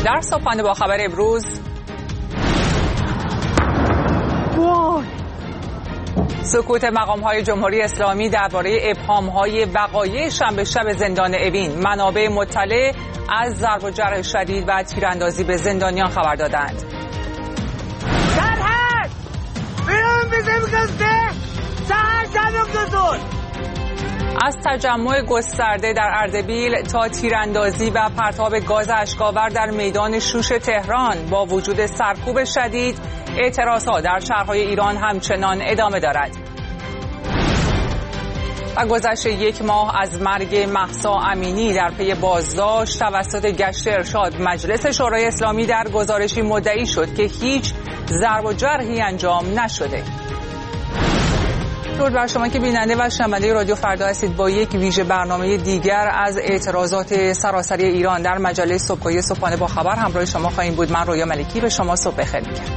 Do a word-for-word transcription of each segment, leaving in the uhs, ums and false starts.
در صبحانه با خبر امروز، سکوت مقام‌های جمهوری اسلامی درباره ابهام‌های وقایع شنبه شب زندان اوین. منابع مطلع از ضرب و جرح شدید و تیراندازی به زندانیان خبر دادند. از تجمع گسترده در اردبیل تا تیراندازی و پرتاب گاز اشک‌آور در میدان شوش تهران، با وجود سرکوب شدید، اعتراضها در شهرهای ایران همچنان ادامه دارد. و گذشت یک ماه از مرگ مهسا امینی در پی بازداشت توسط گشت ارشاد، مجلس شورای اسلامی در گزارشی مدعی شد که هیچ ضرب و جرحی انجام نشده. درود بر شما که بیننده و شنونده رادیو فردا هستید. با یک ویژه برنامه دیگر از اعتراضات سراسری ایران در مجله صبحگاهی صبحانه با خبر همراه شما خواهیم بود. من رویا ملکی به شما صبح بخیر میگم.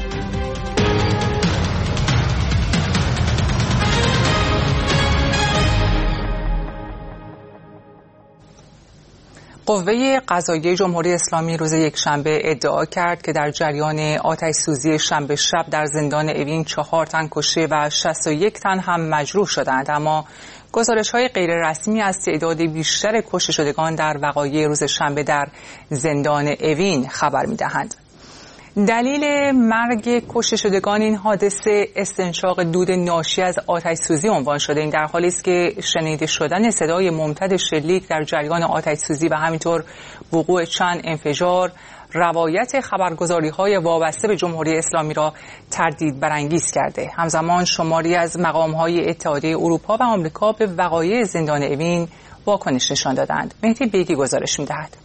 قوه قضاییه جمهوری اسلامی روز یکشنبه ادعا کرد که در جریان آتش‌سوزی شنبه شب در زندان اوین چهار تن کشته و شصت و یک تن هم مجروح شدند، اما گزارش‌های غیررسمی از تعداد بیشتر کشته شدگان در وقایع روز شنبه در زندان اوین خبر می‌دهند. دلیل مرگ کشته شدگان این حادثه استنشاق دود ناشی از آتش‌سوزی عنوان شده. این در حالی است که شنیده شدن صدای ممتد شلیک در جریان آتش‌سوزی و همینطور وقوع چند انفجار روایت خبرگزاری‌های وابسته به جمهوری اسلامی را تردید برانگیز کرده. همزمان شماری از مقام‌های اتحادیه اروپا و آمریکا به وقایع زندان اوین واکنش نشان دادند. مهدی بیگی گزارش می‌دهد.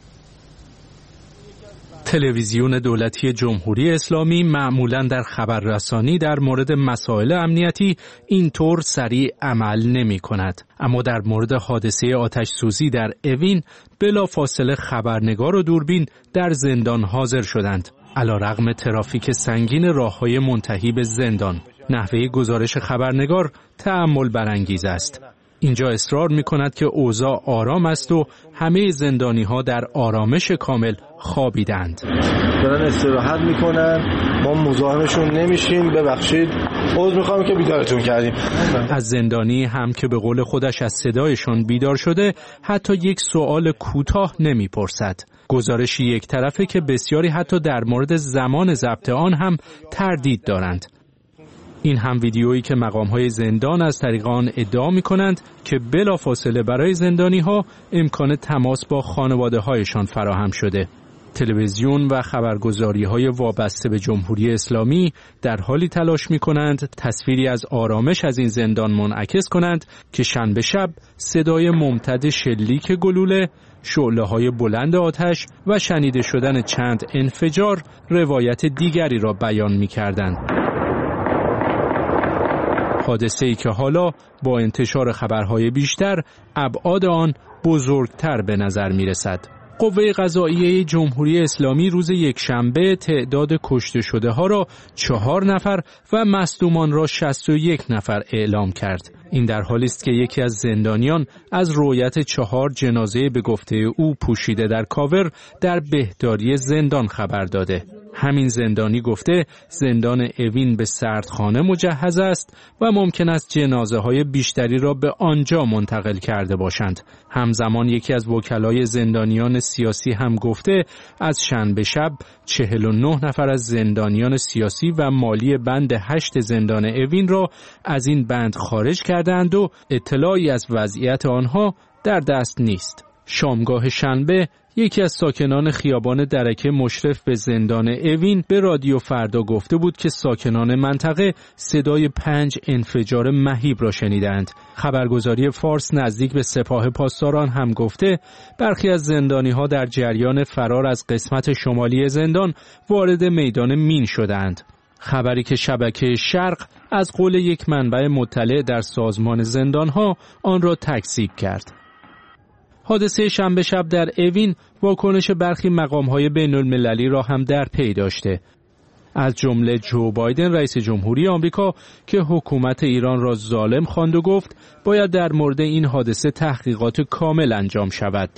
تلویزیون دولتی جمهوری اسلامی معمولاً در خبررسانی در مورد مسائل امنیتی اینطور سریع عمل نمی کند. اما در مورد حادثه آتش سوزی در اوین بلافاصله خبرنگار و دوربین در زندان حاضر شدند. علیرغم ترافیک سنگین راههای منتهی به زندان، نحوه گزارش خبرنگار تأمل برانگیز است. اینجا اصرار می کند که اوضاع آرام است و همه زندانی ها در آرامش کامل خوابیدند. دارن استراحت میکنن، ما مزاحمشون نمیشیم، ببخشید عذر میخوام که بیدارتون کردیم. از زندانی هم که به قول خودش از صدایشان بیدار شده حتی یک سوال کوتاه نمیپرسد. گزارشی یک طرفه که بسیاری حتی در مورد زمان ضبط آن هم تردید دارند. این هم ویدیویی که مقام‌های زندان از طریق آن ادعا می‌کنند که بلافاصله برای زندانی‌ها امکان تماس با خانواده‌هایشان فراهم شده. تلویزیون و خبرگزاری‌های وابسته به جمهوری اسلامی در حالی تلاش می‌کنند تصویری از آرامش از این زندان منعکس کنند که شنبه شب صدای ممتد شلیک گلوله، شعله‌های بلند آتش و شنیده شدن چند انفجار روایت دیگری را بیان می‌کردند. حادثه‌ای که حالا با انتشار خبرهای بیشتر ابعاد آن بزرگتر به نظر می‌رسد. قوه قضاییه جمهوری اسلامی روز یکشنبه تعداد کشته شده ها را چهار نفر و مصدومان را شصت و یک نفر اعلام کرد. این در حالی است که یکی از زندانیان از رویت چهار جنازه به گفته او پوشیده در کاور در بهداری زندان خبر داده. همین زندانی گفته زندان اوین به سردخانه مجهز است و ممکن است جنازه های بیشتری را به آنجا منتقل کرده باشند. همزمان یکی از وکلای زندانیان سیاسی هم گفته از شنبه شب چهل و نه نفر از زندانیان سیاسی و مالی بند هشت زندان اوین را از این بند خارج کردند و اطلاعی از وضعیت آنها در دست نیست. شامگاه شنبه یکی از ساکنان خیابان درکه مشرف به زندان اوین به رادیو فردا گفته بود که ساکنان منطقه صدای پنج انفجار مهیب را شنیدند. خبرگزاری فارس نزدیک به سپاه پاسداران هم گفته برخی از زندانی‌ها در جریان فرار از قسمت شمالی زندان وارد میدان مین شدند. خبری که شبکه شرق از قول یک منبع مطلع در سازمان زندان‌ها آن را تکذیب کرد. حادثه شنبه شب در اوین واکنش برخی مقام‌های بین‌المللی را هم در پی داشته. از جمله جو بایدن رئیس جمهوری آمریکا که حکومت ایران را ظالم خواند و گفت باید در مورد این حادثه تحقیقات کامل انجام شود.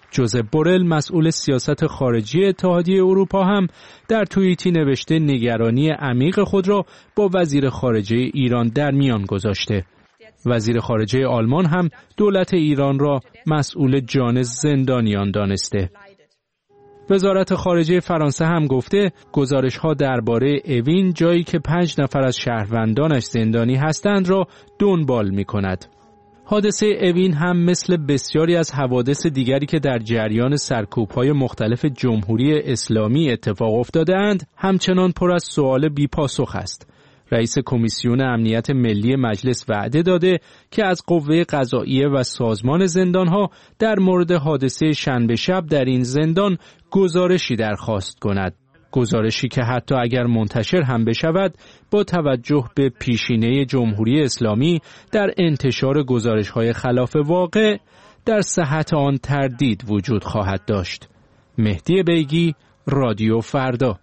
جوزپ بورل مسئول سیاست خارجی اتحادیه اروپا هم در توییتی نوشته نگرانی عمیق خود را با وزیر خارجه ایران در میان گذاشته. وزیر خارجه آلمان هم دولت ایران را مسئول جان زندانیان دانسته. وزارت خارجه فرانسه هم گفته گزارش‌ها درباره اوین، جایی که پنج نفر از شهروندانش زندانی هستند، را دنبال می‌کند. حادثه اوین هم مثل بسیاری از حوادث دیگری که در جریان سرکوب‌های مختلف جمهوری اسلامی اتفاق افتاده‌اند، همچنان پر از سوال بی‌پاسخ است. رئیس کمیسیون امنیت ملی مجلس وعده داده که از قوه قضاییه و سازمان زندانها در مورد حادثه شنبه شب در این زندان گزارشی درخواست کند. گزارشی که حتی اگر منتشر هم بشود با توجه به پیشینه جمهوری اسلامی در انتشار گزارش‌های خلاف واقع در صحت آن تردید وجود خواهد داشت. مهدی بیگی، رادیو فردا.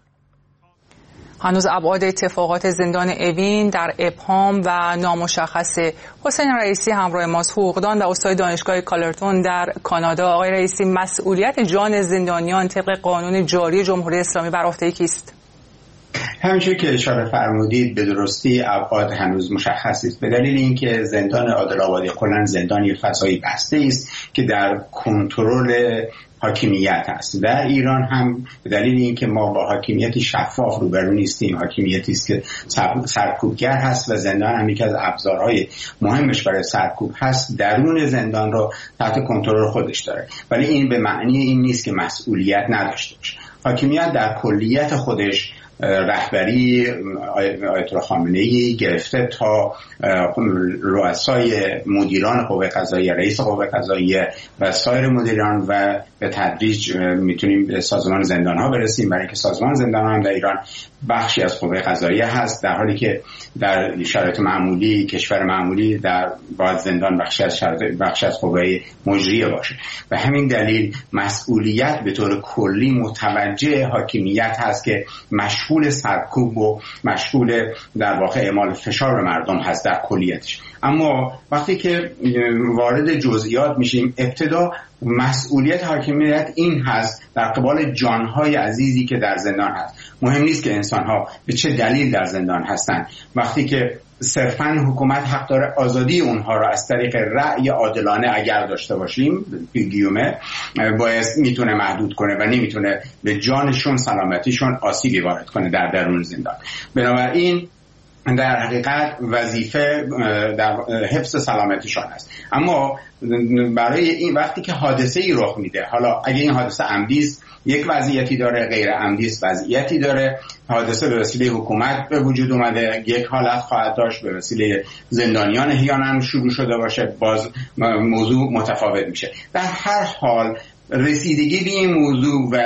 هنوز ابعاد اتفاقات زندان اوین در ابهام و نامشخصه. حسین رئیسی همراه ماست، حقوقدان و استاد دانشگاه کالرتون در کانادا. آقای رئیسی، مسئولیت جان زندانیان طبق قانون جاری جمهوری اسلامی بر عهده کیست؟ همونجور که اشاره فرمودید به درستی ابعاد هنوز مشخص است، به دلیل اینکه زندان عادل‌آبادی کلاً زندانی فضایی بسته است که در کنترل حاکمیت است. در ایران هم به دلیل اینکه ما با حاکمیتی شفاف روبرو نیستیم، حاکمیتی است که سرکوبگر هست و زندان هم یکی از ابزارهای مهمش برای سرکوب هست، درون زندان رو تحت کنترل خودش داره. ولی این به معنی این نیست که مسئولیت نداشته باشه. حاکمیت در کلیت خودش رهبری آیت الله خامنه‌ای گرفته تا رؤسای مدیران قوه قضاییه، رئیس قوه قضاییه و سایر مدیران و به تدریج میتونیم به سازمان زندان‌ها برسیم، برای اینکه سازمان زندان‌ها هم در ایران بخشی از قوه قضاییه هست، در حالی که در شرایط معمولی کشور معمولی در باید زندان بخشی از شرایط بخشی از قوه مجریه باشه. و همین دلیل مسئولیت به طور کلی متوجه حاکمیت هست که مشغول سرکوب و مشغول در واقع اعمال فشار به مردم هست در کلیتش. اما وقتی که وارد جزئیات میشیم، ابتدا مسئولیت حاکمیت این هست در قبال جانهای عزیزی که در زندان هست. مهم نیست که انسانها به چه دلیل در زندان هستند. وقتی که صرفاً حکومت حق داره آزادی اونها را از طریق رأی عادلانه اگر داشته باشیم گیومه باید میتونه محدود کنه و نمیتونه به جانشون، سلامتیشون آسیبی وارد کنه در درون زندان. بنابراین در حقیقت وظیفه در حفظ سلامتیشان است. اما برای این وقتی که حادثه ای رخ میده، حالا اگه این حادثه عمدی است یک وضعیتی داره، غیر عمدی است وضعیتی داره. حادثه به وسیله حکومت به وجود اومده یک حالت خواهد داشت، به وسیله زندانیان احیانا شروع شده باشه باز موضوع متفاوت میشه. در هر حال رسیدگی به این موضوع و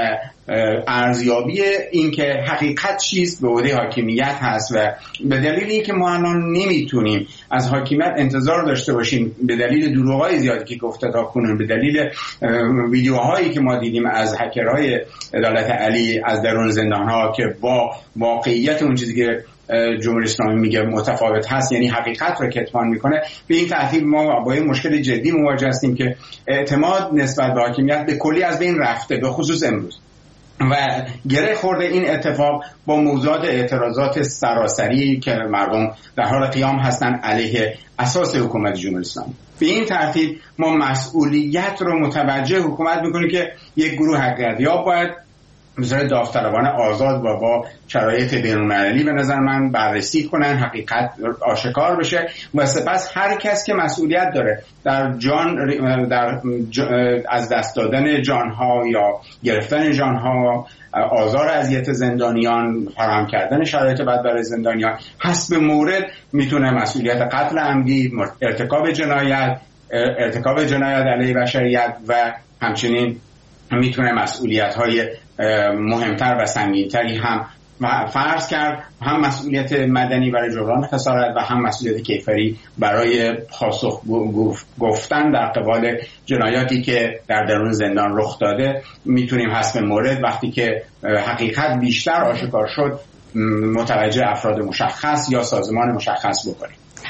ارزیابی این که حقیقت چیست به عهده حاکمیت هست و به دلیل اینکه ما الان نمیتونیم از حاکمیت انتظار داشته باشیم به دلیل دروغ‌های زیادی که گفته تا کنون، به دلیل ویدیوهایی که ما دیدیم از هکرهای عدالت علی از درون زندان‌ها که با واقعیت اون چیزی که جمهوری اسلامی میگه متفاوت هست، یعنی حقیقت رو کتمان میکنه، به این ترتیب ما با این مشکل جدی مواجه هستیم که اعتماد نسبت به حاکمیت به کلی از بین رفته، به خصوص امروز. و گره خورده این اتفاق با موضوعات اعتراضات سراسری که مردم در حال قیام هستن علیه اساس حکومت جمهوری اسلامی. به این ترتیب ما مسئولیت رو متوجه حکومت میکنیم که یک گروه حقیقت‌یاب باید مثلا داوطلبانه آزاد و با شرایط بین‌المللی به نظر من بررسی کنن، حقیقت آشکار بشه و سپس هر کس که مسئولیت داره در جان در از دست دادن جانها یا گرفتن جانها، آزار اذیت زندانیان، فراهم کردن شرایط بد برای زندانیان، حسب مورد میتونه مسئولیت قتل عمدی، ارتکاب جنایت، ارتکاب جنایت علیه بشریت و همچنین میتونه مسئولیت‌های مهمتر و سنگین‌تری هم فرض کرد، هم مسئولیت مدنی برای جبران خسارت و هم مسئولیت کیفری برای پاسخ گفتن در قبال جنایاتی که در درون زندان رخ داده. میتونیم حسب مورد وقتی که حقیقت بیشتر آشکار شد متوجه افراد مشخص یا سازمان مشخص بکنیم.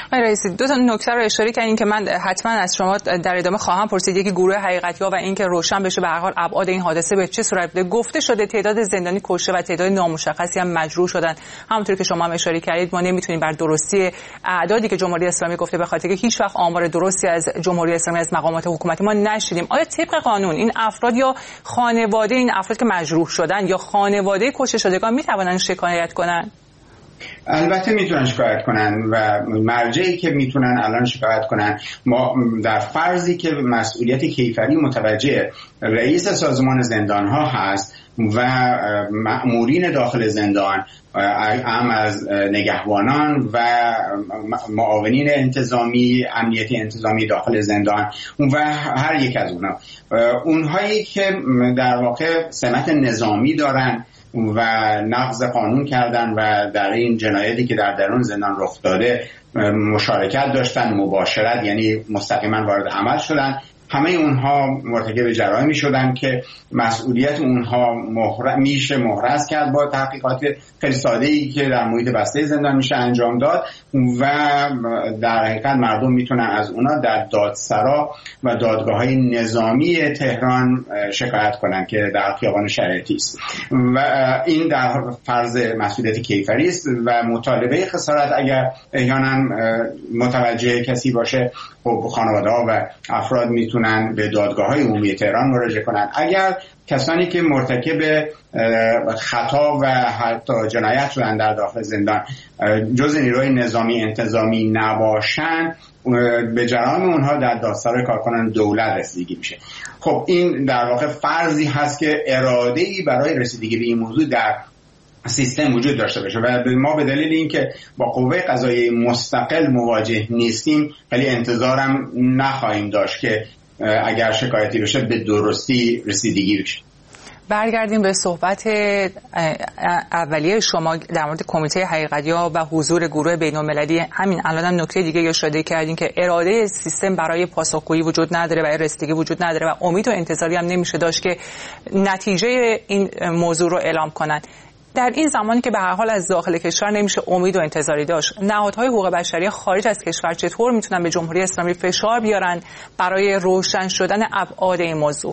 آقای رئیسی، دو تا نکته رو اشاره کردین که من حتما از شما در ادامه خواهم پرسید. یکی گروه حقیقت‌یاب و اینکه روشن بشه به هر حال ابعاد این حادثه به چه صورت بوده. گفته شده تعداد زندانی کشته و تعداد نامشخصی هم مجروح شدن. همونطور که شما هم اشاره کردید ما نمیتونیم بر درستی اعدادی که جمهوری اسلامی گفته، به خاطر که هیچ وقت آمار درستی از جمهوری اسلامی از مقامات حکومتی ما نشیدیم. آیا طبق قانون این افراد یا خانواده این افراد که مجروح شدن یا خانواده کشته شدگان میتوانن شکایت کنن؟ البته میتونن شکایت کنن و مرجعی که میتونن الان شکایت کنن، ما در فرضی که مسئولیت کیفری متوجه رئیس سازمان زندان ها هست و مأمورین داخل زندان، هم از نگهبانان و معاونین انتظامی، امنیتی انتظامی داخل زندان و هر یک از اونها، اونهایی که در واقع سمت نظامی دارن و نقض قانون کردن و در این جنایتی که در درون زندان رخ داده مشارکت داشتن، مباشرت یعنی مستقیما وارد عمل شدن، همه اونها مرتکب جرایمی شدن که مسئولیت اونها مهر... میشه محرز کرد با تحقیقات خیلی ساده‌ای که در محیط بسته زندان میشه انجام داد و در حقیقت مردم میتونن از اونا در دادسرا و دادگاه‌های نظامی تهران شکایت کنن که در خیابان شریعتی است و این در فرض مسئولیت کیفری است و مطالبه خسارت اگر احیانا متوجه کسی باشه، خب خانواده‌ها و افراد میتونن به دادگاه‌های عمومی تهران مراجعه کنن. اگر کسانی که مرتکب خطا و حتی جنایت شدن در داخل زندان جز نیروی نظامی انتظامی نباشن، به جرائم اونها در دادسرای کارکنان دولت رسیدگی میشه. خب این در واقع فرضی هست که اراده‌ای برای رسیدگی به این موضوع در سیستم وجود داشته باشه و ما به دلیل اینکه با قوه قضاییه مستقل مواجه نیستیم ولی انتظارم نخواهیم داشت که اگر شکایتی بشه به درستی رسیدگی بشه. برگردیم به صحبت اولیه شما در مورد کمیته حقیقت‌یاب و حضور گروه بین‌المللی. همین الان هم نکته دیگه اشاره کردین که اراده سیستم برای پاسخگویی وجود نداره، برای رسیدگی وجود نداره و امید و انتظاری هم نمیشه داشت که نتیجه این موضوع رو اعلام کنن. در این زمانی که به هر حال از داخل کشور نمیشه امید و انتظاری داشت، نهادهای حقوق بشری خارج از کشور چطور میتونن به جمهوری اسلامی فشار بیارن برای روشن شدن ابعاد این موضوع؟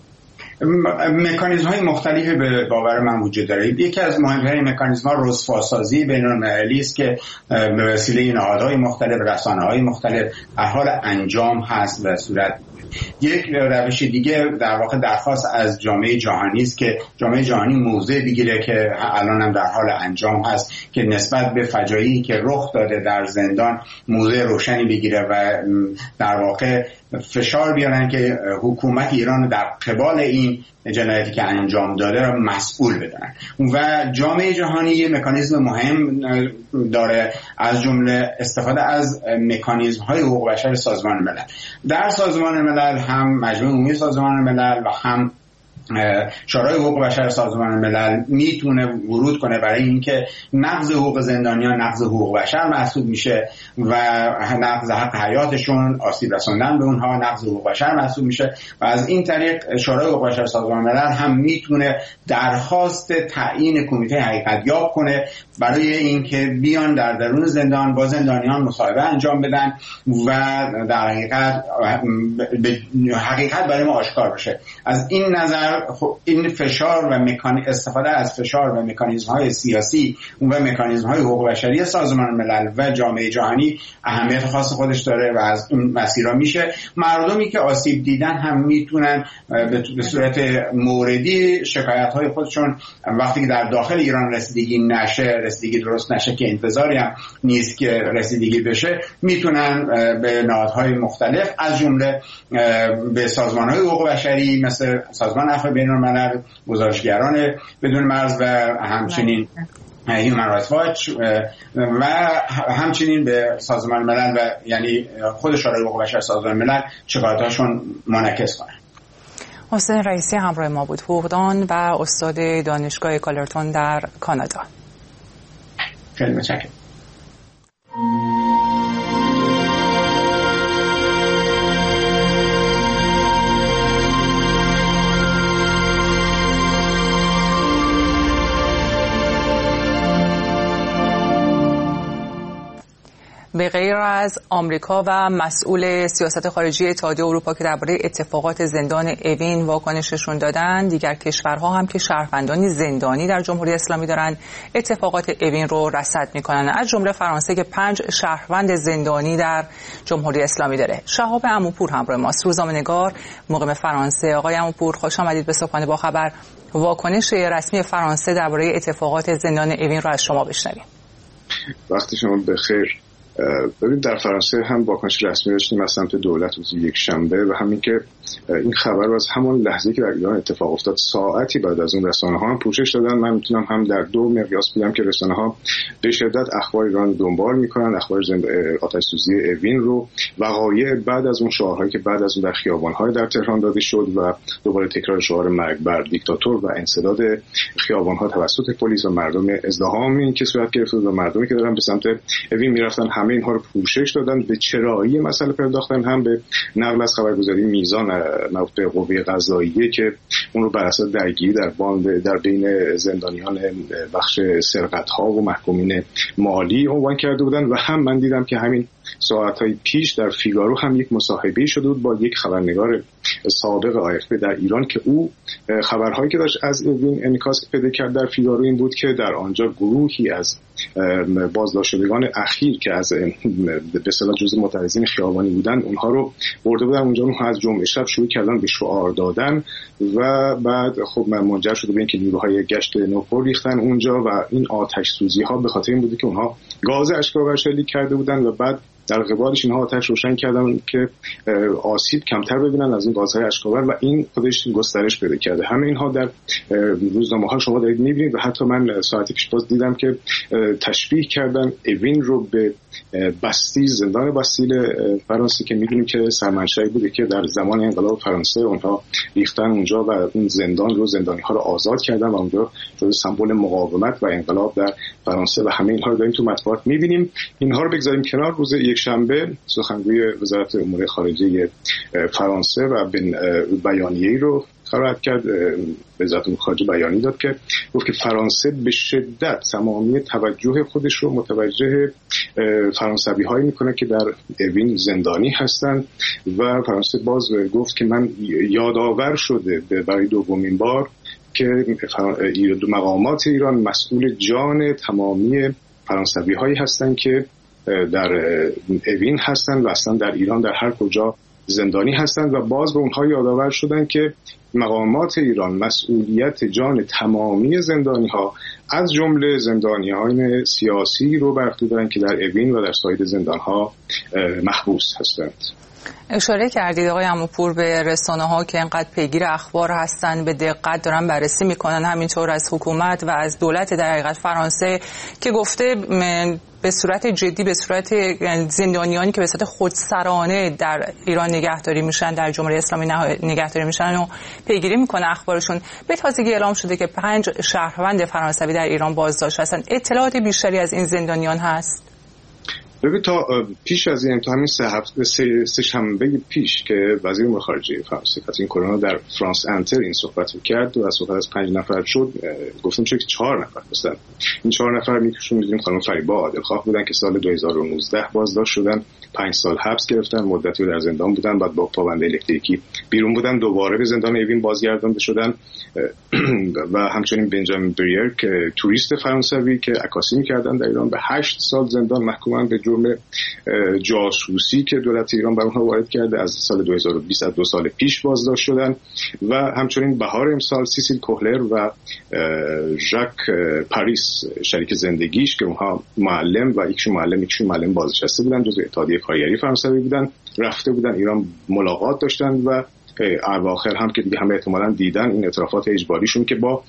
مکانیزم های مختلفی به باور من وجود داره. یکی از مهمترین مکانیزم ها رسواسازی بین‌المللی است که به وسیله نهادهای مختلف، رسانه‌های مختلف در حال انجام هست و صورت. یک روش دیگه در واقع درخواست از جامعه جهانی است که جامعه جهانی موضع بگیره که الان هم در حال انجام هست که نسبت به فجایعی که رخ داده در زندان موضع روشنی بگیره و در واقع فشار بیارن که حکومت ایران در قبال این جنایتی که انجام داده را مسئول بدونن و جامعه جهانی یه مکانیزم مهم داره، از جمله استفاده از مکانیزم های حقوق بشر سازمان ملل. در سازمان ملل هم مجمع عمومی سازمان ملل و هم شورای حقوق بشر سازمان ملل میتونه ورود کنه برای اینکه نقض حقوق زندانیان نقض حقوق بشر محسوب میشه و نقض حق حیاتشون، آسیب رسوندن به اونها نقض حقوق بشر محسوب میشه و از این طریق شورای حقوق بشر سازمان ملل هم میتونه درخواست تعیین کمیته حقیقت‌یاب کنه برای اینکه بیان در درون زندان با زندانیان مصاحبه انجام بدن و در حقیقت حقیقت برای ما آشکار بشه. از این نظر خب این فشار و مکان... استفاده از فشار و مکانیزم‌های سیاسی و مکانیزم‌های حقوق بشری سازمان ملل و جامعه جهانی اهمیت خاص خودش داره و از این مسیرها میشه مردمی که آسیب دیدن هم میتونن به صورت موردی شکایت‌های خودشون وقتی که در داخل ایران رسیدگی نشه، رسیدگی درست نشه که انتظاری هم نیست که رسیدگی بشه، میتونن به نهادهای مختلف از جمله به سازمان‌های حقوق بشری مثل سازمان عفو بین‌الملل، گزارشگران بدون مرز و همچنین هیومن رایتس واچ و همچنین به سازمان ملل و یعنی خود شورای حقوق بشر سازمان ملل شکایت‌هاشون منعکس کنن. حسین رئیسی همراه ما بود، حقوقدان و استاد دانشگاه کالرتون در کانادا. خیلی متشکرم. به غیر از آمریکا و مسئول سیاست خارجی اتحادیه اروپا که درباره اتفاقات زندان اوین واکنششون دادن، دیگر کشورها هم که شهروندانی زندانی در جمهوری اسلامی دارن اتفاقات اوین رو رصد میکنن، از جمله فرانسه که پنج شهروند زندانی در جمهوری اسلامی داره. شهاب عموپور همراه ماست، روزنامه‌نگار مقیم فرانسه. آقای عموپور خوش آمدید به صبحانه با خبر. واکنش رسمی فرانسه درباره اتفاقات زندان اوین رو از شما بشنویم. وقتی شما بخیر. ببینید در فرانسه هم واکنش رسمی داشتیم از سمت دولت روز یک شنبه و همین که این خبر از همون لحظه که در ایران اتفاق افتاد ساعتی بعد از اون رسانه‌ها هم پوشش دادن. من میتونم هم در دو مقیاس بگم که رسانه‌ها به شدت اخبار ایران دنبال میکنن، اخبار آتش سوزی اوین رو، وقایع بعد از اون شعارهایی که بعد از اون در خیابان‌های در تهران داده شد و دوباره تکرار شعار مرگ بر دیکتاتور و انسداد خیابان‌ها توسط پلیس و مردم، ازدحامی که صورت گرفت و مردمی که دارن به سمت اوین میرفتن، همه اینها رو پوشش دادن. به چرایی مسئله پرداختن، هم به نقل از خبرگزاری میزان مربوط به قوه قضاییه که اون رو بر اساس درگیری در باند در بین زندانیان بخش سرقت‌ها و محکومین مالی عنوان کرده بودن. و هم من دیدم که همین ساعت‌های پیش در فیگارو هم یک مصاحبه‌ای شده بود با یک خبرنگار سابق آی اف در ایران که او خبرهایی که داشت از اوین انعکاس پیدا کرد در فیگارو این بود که در آنجا گروهی از بازداشتگان اخیر که از به اصطلاح جزء معترضین خیابانی بودن اونها رو برده بودن اونجا، اونها از جمعه شب شروع کردن به شعار دادن و بعد خب منجر شده به اینکه نیروهای گشت نوپل ریختن اونجا و این آتش سوزی ها به خاطر این بود که اونها گاز اشک‌آور شلیک کرده بودن و بعد در قبالش اینها آتش روشن کردن که آسیب کمتر ببینن از این گازهای اشک‌آور و این خودش گسترش پیدا کرده. همه اینها در روزنامه‌ها شما دارید می‌بینید و حتی من ساعتی پیش باز دیدم که تشبیه کردن اوین رو به باستیل، زندان باستیل فرانسه که می‌دونیم که سرمنشأ بوده که در زمان انقلاب فرانسه اونها ریختن اونجا و اون زندان رو زندانی‌ها رو آزاد کردن و اونجا شده سمبل مقاومت و انقلاب در فرانسه و همه اینها رو داریم تو مطبوعات می‌بینیم. اینها رو بگذاریم کنار. روز یک شنبه سخنگوی وزارت امور خارجه فرانسه و بیانیه‌ای رو خبرت کرد، وزارت امور خارجه بیانیه داد که گفت که فرانسه به شدت تمامی توجه خودش رو متوجه فرانسوی‌هایی میکنه که در اوین زندانی هستند و فرانسه باز گفت که من یادآور شده برای دومین بار که مقامات ایران مسئول جان تمامی فرانسوی‌هایی هستند که در اوین هستند و اصلا در ایران در هر کجا زندانی هستند و باز به اونها یادآور شدن که مقامات ایران مسئولیت جان تمامی زندانی ها از جمله زندانیان سیاسی رو بر عهده دارن که در اوین و در سایر زندان ها محبوس هستند. اشاره کردید آقای عموپور به رسانه‌ها که انقدر پیگیر اخبار هستن، به دقت دارن بررسی میکنن، همینطور از حکومت و از دولت در حقیقت فرانسه که گفته به صورت جدی به صورت زندانیانی که به صورت خودسرانه در ایران نگهداری میشن، در جمهوری اسلامی نگهداری میشن و پیگیری میکنه اخبارشون. به تازگی اعلام شده که پنج شهروند فرانسوی در ایران بازداشت هستن. اطلاعات بیشتری از این زندانیان هست؟ ببین تا پیش از این تا همین سه هفته سه, سه شنبه پیش که وزیر امور خارجه فرانسه از این کرونا در فرانس انتر این صحبت کرد و از صحبت از پنج نفر شد، گفتم چه که چهار نفر هستن. این چهار نفر میکشون میدونیم خانم فریبا عادلخواه بودن که سال دو هزار و نوزده بازداشت شدن، پنج سال حبس گرفتن، مدتی در زندان بودن، بعد با پابند الکتریکی بیرون بودن، دوباره به زندان اوین بازگردانده شدن. و همچنین بنجامین بریر که توریست فرانسوی که عکاسی می‌کردن در ایران به هشت سال زندان محکومن به جرم جاسوسی که دولت ایران بر اونها وارد کرده. از سال دو هزار و بیست دو سال پیش بازداشت شدن. و همچنین بهار امسال سیسیل کوهلر و ژاک پاریس شریک زندگیش که اونها معلم و یکیشون معلم یکیشون معلم بازنشسته بودن، جزو اتحادیه کارگری فرانسوی بودن، رفته بودن ایران ملاقات داشتن و اواخر هم که دیگه همه احتمالاً دیدن این اعترافات اجباریشون که با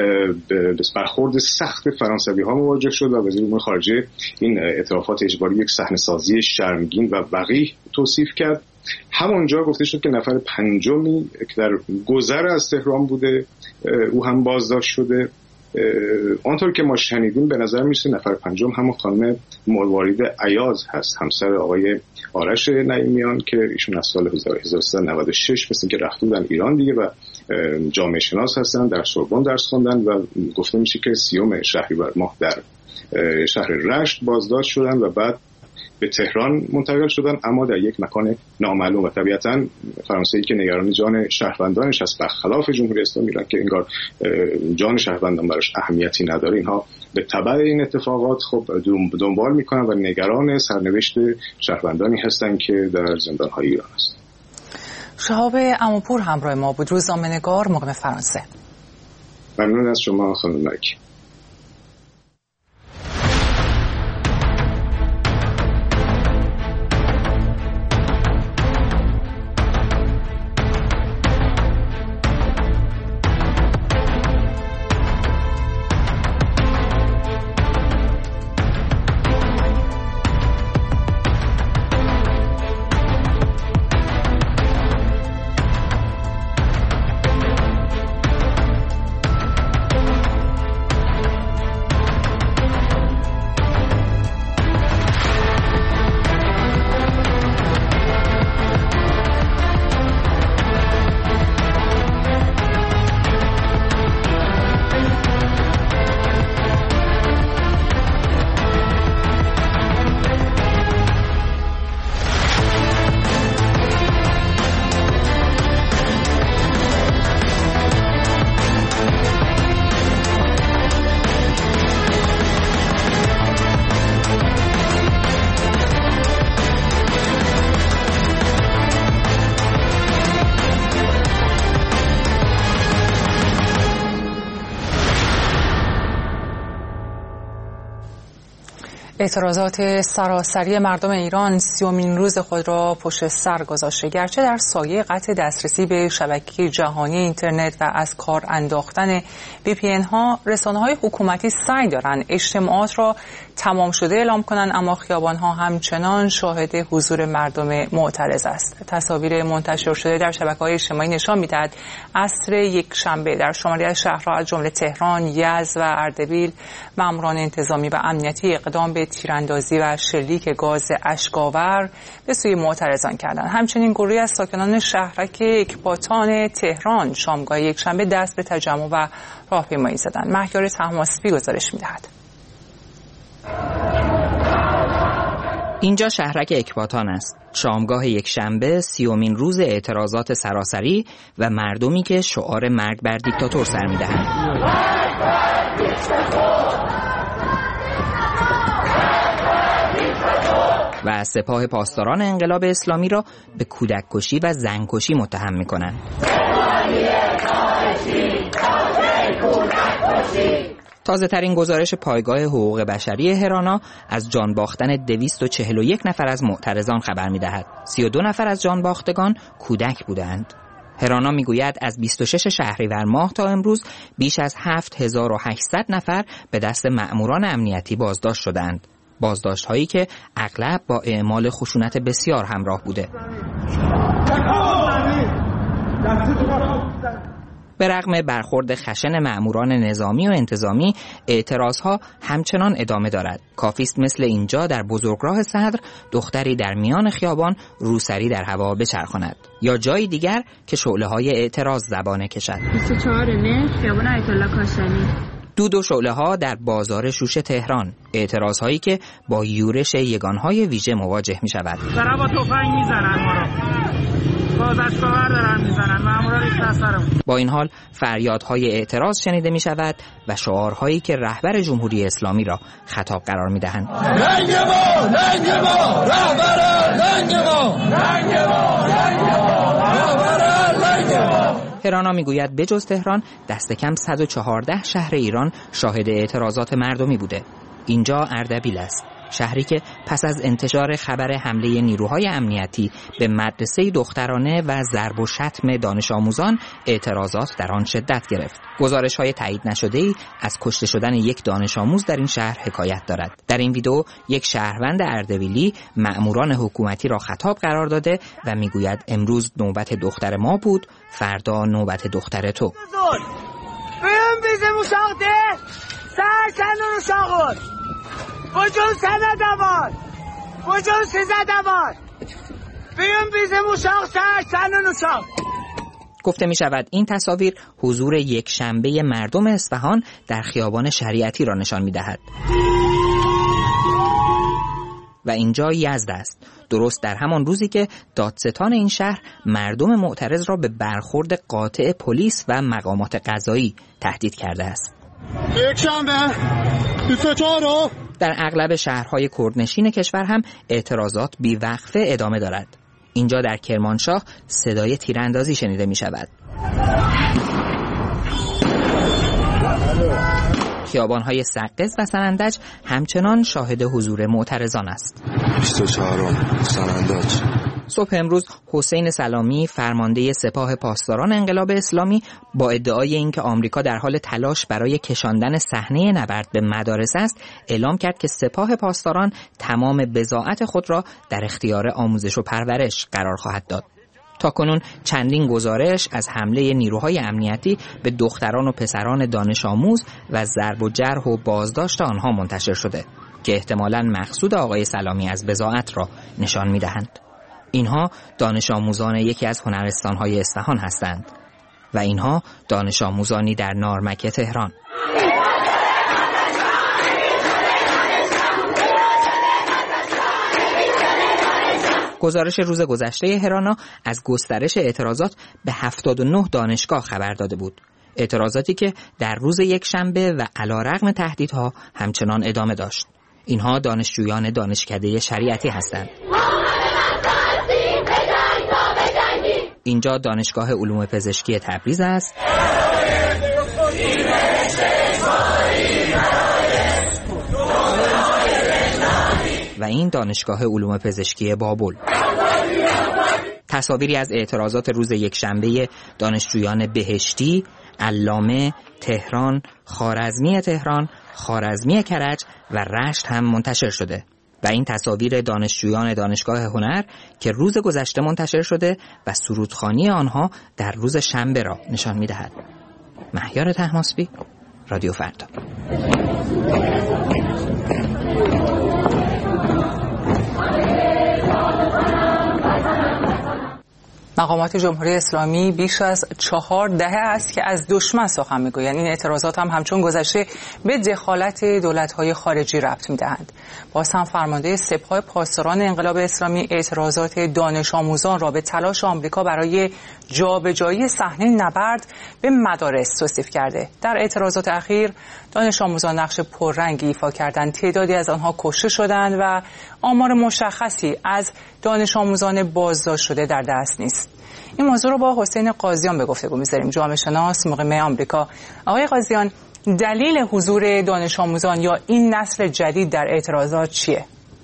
برخورد سخت فرانسوی ها مواجه شد و وزیر امور خارجه این اعترافات اجباری یک صحنه‌سازی شرمگین و وقیح توصیف کرد. همونجا گفته شد که نفر پنجمی که در گذر از تهران بوده او هم بازداشت شده. آنطور که ما شنیدیم به نظر میرسه نفر پنجم همون خانم مروارید عیاض هست، همسر آقای آرش نعیمیان که ایشون از سال هزار و سیصد و نود و شش مثل که رفته بودن ایران دیگه و جامعه شناس هستن، در سوربن درس خوندن و گفته میشه که سیوم شهریور ماه در شهر رشت بازداشت شدن و بعد به تهران منتقل شدن، اما در یک مکان نامعلوم. و طبیعتاً فرانسه‌ای که نگران جان شهروندانش است، برخلاف جمهوری اسلامی ایران که انگار جان شهروندان براش اهمیتی نداره، اینها به تبع این اتفاقات خب دنبال میکنن و نگران سرنوشت شهروندانی هستند که در زندان‌های ایران هستند. شهاب اماپور همراه ما بود، روزنامه‌نگار مقیم فرانسه. ممنون از شما خانم ملکی. اعتراضات سراسری مردم ایران سیومین روز خود را پشت سر گذاشته، گرچه در سایه قطع دسترسی به شبکه جهانی اینترنت و از کار انداختن وی پی ان ها، رسانه‌های حکومتی سعی دارند اجتماعات را تمام شده اعلام کنند، اما خیابان‌ها همچنان شاهد حضور مردم معترض است. تصاویر منتشر شده در شبکه‌های اجتماعی نشان می‌دهد عصر یک شنبه در شماری از شهرها از جمله تهران، یزد و اردبیل ماموران انتظامی و امنیتی اقدام به تیراندازی و شلیک گاز اشک‌آور به سوی معترضان کردند. همچنین گروهی از ساکنان شهرک اکباتان تهران شامگاه یکشنبه دست به تجمع و راهپیمایی زدند. مهیار طهماسبی گزارش می‌دهد. اینجا شهرک اکباتان است. شامگاه یکشنبه سیومین روز اعتراضات سراسری و مردمی که شعار مرگ بر دیکتاتور سر می‌دهند. و سپاه پاسداران انقلاب اسلامی را به کودک کشی و زن کشی متهم می‌کنند. تازه ترین گزارش پایگاه حقوق بشری هرانا از جان باختن دویست و چهل و یک نفر از معترضان خبر می‌دهد. سی و دو نفر از جان باختگان کودک بودند. هرانا میگوید از بیست و شش شهریور ماه تا امروز بیش از هفت هزار و هشتصد نفر به دست مأموران امنیتی بازداشت شدند. بازداشت هایی که اغلب با اعمال خشونت بسیار همراه بوده. به رغم برخورد خشن مأموران نظامی و انتظامی، اعتراضها همچنان ادامه دارد. کافیست مثل اینجا در بزرگراه صدر دختری در میان خیابان روسری در هوا بچرخاند، یا جای دیگر که شعله‌های اعتراض زبانه کشد. بیست و چهار مهر خیابان آیت الله کاشانی. دود و شعله‌ها در بازار شوش تهران، اعتراضهایی که با یورش یگانهای ویژه مواجه می‌شود. دارن با تفنگ می‌زنن ما رو. بازشکاور دارن می‌زنن، مامورا ریختن سرمون. با این حال فریادهای اعتراض شنیده می‌شود و شعارهایی که رهبر جمهوری اسلامی را خطاب قرار می‌دهند. رنگ ما، رنگ ما، رهبر رنگ ما، رنگ ما، رنگ ما، رهبر رنگ ما. هرانا میگوید بجز تهران دست کم صد و چهارده شهر ایران شاهد اعتراضات مردمی بوده. اینجا اردبیل است، شهری که پس از انتشار خبر حمله نیروهای امنیتی به مدرسه دخترانه و ضرب و شتم دانش آموزان اعتراضات در آن شدت گرفت. گزارش‌های تایید نشده‌ای از کشته شدن یک دانش آموز در این شهر حکایت دارد. در این ویدئو یک شهروند اردبیلی مأموران حکومتی را خطاب قرار داده و میگوید امروز نوبت دختر ما بود، فردا نوبت دختر تو. بیام بیزم uşaqdır. Sağ sənin uşağın. Bu gün sənə də var. Bu gün sizə də var. بیام بیزم uşaq sağ sənin uşaq. گفته می شود این تصاویر حضور یک شنبه مردم اصفهان در خیابان شریعتی را نشان می دهد. و اینجا یزد است، درست در همان روزی که دادستان این شهر مردم معترض را به برخورد قاطع پلیس و مقامات قضایی تهدید کرده است. در اغلب شهرهای کردنشین کشور هم اعتراضات بیوقفه ادامه دارد. اینجا در کرمانشاه صدای تیراندازی شنیده می شود. خیابان‌های سقز و سنندج همچنان شاهد حضور معترضان است. بیست و چهارم سنندج. صبح امروز حسین سلامی فرمانده سپاه پاسداران انقلاب اسلامی با ادعای اینکه آمریکا در حال تلاش برای کشاندن صحنه نبرد به مدارس است، اعلام کرد که سپاه پاسداران تمام بضاعت خود را در اختیار آموزش و پرورش قرار خواهد داد. تاکنون چندین گزارش از حمله نیروهای امنیتی به دختران و پسران دانش آموز و ضرب و جرح و بازداشت آنها منتشر شده که احتمالاً مقصود آقای سلامی از بضاعت را نشان می‌دهند. اینها دانش آموزان یکی از هنرستان‌های اصفهان هستند و اینها دانش آموزانی در نارمک تهران. گزارش روز گذشته هرانا از گسترش اعتراضات به هفتاد و نه دانشگاه خبر داده بود. اعتراضاتی که در روز یکشنبه و علیرغم تهدیدها همچنان ادامه داشت. اینها دانشجویان دانشکده شریعتی هستند. اینجا دانشگاه علوم پزشکی تبریز است و این دانشگاه علوم پزشکی بابل. تصاویری از اعتراضات روز یکشنبه دانشجویان بهشتی، علامه، تهران، خوارزمی تهران، خوارزمی کرج و رشت هم منتشر شده و این تصاویر دانشجویان دانشگاه هنر که روز گذشته منتشر شده و سرودخوانی آنها در روز شنبه را نشان می‌دهد. مهیار طهماسبی، رادیو فردا. مقامات جمهوری اسلامی بیش از چهار دهه است که از دشمن سخن میگویند. این اعتراضات هم همچون گذشته به دخالت دولت‌های خارجی ربط می‌دهند. باز هم فرمانده سپاه پاسداران انقلاب اسلامی اعتراضات دانش آموزان را به تلاش آمریکا برای جابجایی صحنه نبرد به مدارس توصیف کرده. در اعتراضات اخیر دانش آموزان نقش پررنگی ایفا کردند. تعدادی از آنها کشته شدند و آمار مشخصی از دانش آموزان بازداشت شده در دست نیست. این موضوع رو با حسین قاضیان به گفتگو می‌ذاریم، جامعه شناس مقیم آمریکا. آقای قاضیان، دلیل حضور دانش آموزان یا این نسل جدید در اعتراضات چیه؟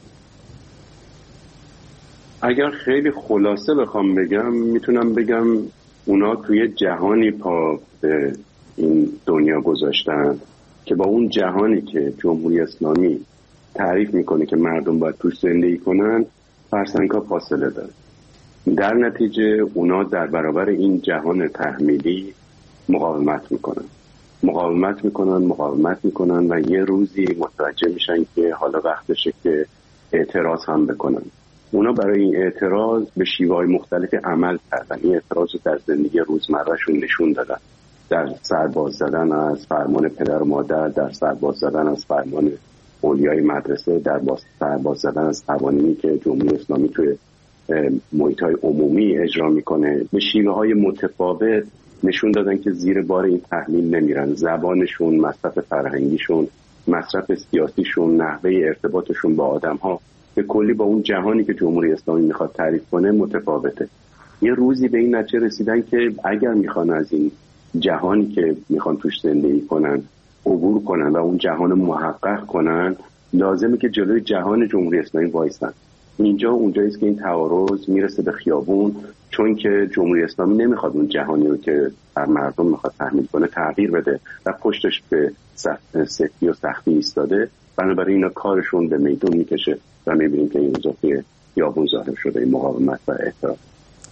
اگر خیلی خلاصه بخوام بگم، میتونم بگم اونا توی جهانی پا به این دنیا گذاشتن که با اون جهانی که جمهوری اسلامی تعریف میکنه که مردم باید توش زندگی کنن فرسنگ‌ها فاصله داره. در نتیجه اونا در برابر این جهان تحمیلی مقاومت میکنن مقاومت میکنن مقاومت میکنن و یه روزی متوجه میشن که حالا وقتشه که اعتراض هم بکنن. اونا برای این اعتراض به شیوه‌های مختلفی عمل کردن. این اعتراض رو در زندگی روزمرهشون نشون دادن، در سرباز زدن از فرمان پدر و مادر، در سرباز زدن از فرمان اولیای مدرسه، در سرباز زدن از قوانینی که جمهوری اسلامی توی محیط‌های عمومی اجرا میکنه. به شیوه‌های متفاوت نشون دادن که زیر بار این تحمیل نمیرن. زبانشون، مصرف فرهنگیشون، مصرف سیاسیشون، نحوه ارتباطشون با آدم‌ها به کلی با اون جهانی که جمهوری اسلامی میخواد تعریف کنه متفاوته. یه روزی به این نتیجه رسیدن که اگر میخوان از این جهانی که میخوان توش زندگی کنن عبور کنن و اون جهان محقق کنن، لازمه که جلوی جهان جمهوری اسلامی وایسن. اینجا اونجاییست که این تعارض میرسه به خیابون، چون که جمهوری اسلامی نمیخواد اون جهانی رو که بر مردم میخواد تحمیل کنه تغییر بده و پشتش به سختی و سختی ایستاده. بنابراین اینا کارشون به میدون میکشه و میبینیم که این روزا خیابون ظاهر شده، این مقاومت و اعتراض.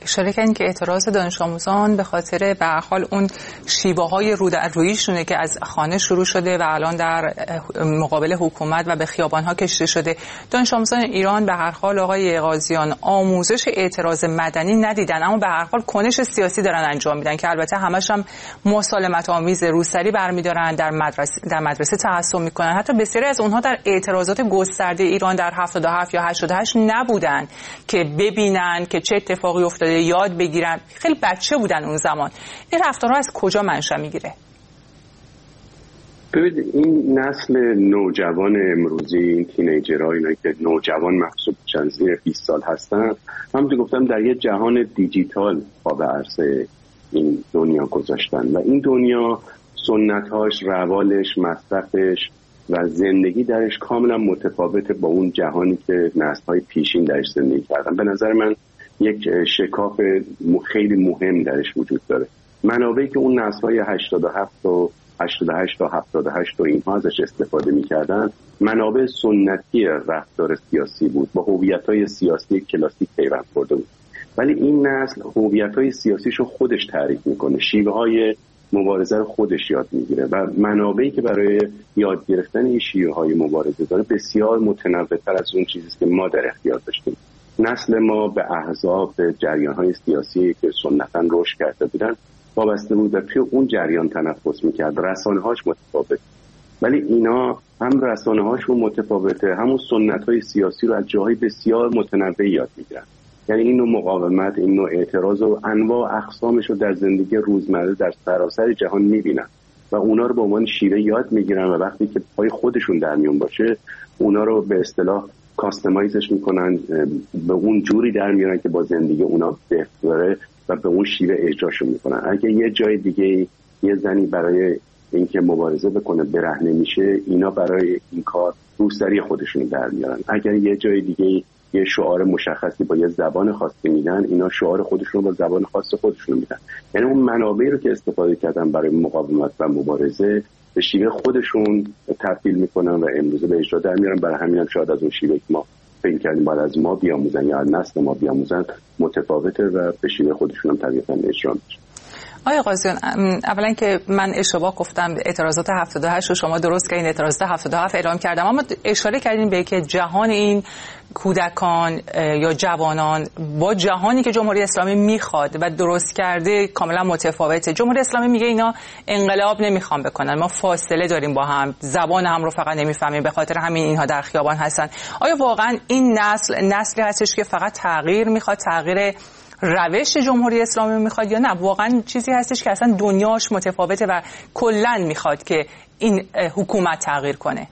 اشاره کردین که اعتراض دانش آموزان به خاطر به هر حال اون شیوه های رو در رویشونه که از خانه شروع شده و الان در مقابل حکومت و به خیابان ها کشیده شده. دانش آموزان ایران به هر حال آقای قاضیان آموزش اعتراض مدنی ندیدن، اما به هر حال کنش سیاسی دارن انجام میدن که البته همش هم مسالمت آمیز، روسری برمیدارن، در مدرسه در مدرسه تعصب میکنن. حتی بسیاری از اونها در اعتراضات گسترده ایران در هفتاد و هفت یا هشتاد و هشت نبودن که ببینن که چه اتفاقی افتاده، یاد بگیرن. خیلی بچه بودن اون زمان. این رفتارها از کجا منشأ میگیره؟ ببینید این نسل نوجوان امروزی، این تینیجرها، اینا که نوجوان محسوب چند زیر بیست سال هستن، همونطور گفتم در یه جهان دیجیتال پا به عرصه این دنیا گذاشتن و این دنیا سنت‌هاش، روالش، مصرفش و زندگی درش کاملا متفاوته با اون جهانی که نسل‌های پیشین درش زندگی کردن. به نظر من یک شکاف خیلی مهم درش وجود داره. منابعی که اون نسل‌های هشتاد و هفت و هشتاد و هشت تا هفتاد و هشت و اینها ازش استفاده می‌کردن، منابع سنتی رفتار سیاسی بود، با هویت‌های سیاسی کلاسیک پیوند خورده بود. ولی این نسل هویت‌های سیاسیشو خودش تعریف می‌کنه، شیوه‌های مبارزه رو خودش یاد میگیره و منابعی که برای یاد گرفتن این شیوه‌های مبارزه داره بسیار متنوع‌تر از اون چیزی که ما در اختیار داشتیم. نسل ما به احزاب، به جریان‌های سیاسی که سنتاً رشد کرده بودن وابسته بود و توی اون جریان تنفس میکرد. رسانه‌هاش متفاوت، ولی اینا هم رسانه‌هاشون متفاوته، همون سنت‌های سیاسی رو از جاهای بسیار متنوع یاد میگیرن. یعنی این نوع مقاومت، این نوع اعتراض و انواع اقسامش رو در زندگی روزمره در سراسر جهان میبینن و اونا رو به عنوان شیوه یاد میگیرن و وقتی که پای خودشون در میون باشه اونا رو به اصطلاح کاستمایزش میکنن، به اون جوری در میارن که با زندگی اونا بهتره و به اون شیوه اجراشون میکنن. اگه یه جای دیگه یه زنی برای اینکه مبارزه بکنه برهنه میشه، اینا برای این کار روسری خودشون در میارن. اگر یه جای دیگه یه شعار مشخصی با یه زبان خاصی میدن، اینا شعار خودشون با زبان خاص خودشون میدن. یعنی اون منابعی رو که استفاده کردن برای مقاومت و مبارزه به شیوه خودشون تبدیل میکنن و امروزه به اجرا در میارن. برای همین هم شاید از اون شیوه که ما فکر کردیم باید از ما بیاموزن یا از نسل ما بیاموزن متفاوته و به شیوه خودشون هم طبیعتاً اجرا میشه. آقای قاضیان، اولا که من اشتباه گفتم، اعتراضات هفتاد و هشت رو شما درست کردین، اعتراضات هفتاد و هفت اعلام کردم، اما اشاره کردین به که جهان این کودکان یا جوانان با جهانی که جمهوری اسلامی میخواد و درست کرده کاملا متفاوته. جمهوری اسلامی میگه اینا انقلاب نمیخوان بکنن، ما فاصله داریم با هم، زبان هم رو فقط نمیفهمیم، به خاطر همین اینها در خیابان هستن. آیا واقعا این نسل نسلی هستش که فقط تغییر میخواد، تغییر روش جمهوری اسلامی میخواد، یا نه واقعا چیزی هستش که اصلا دنیاش متفاوته و کلاً میخواد که این حکومت تغییر کنه؟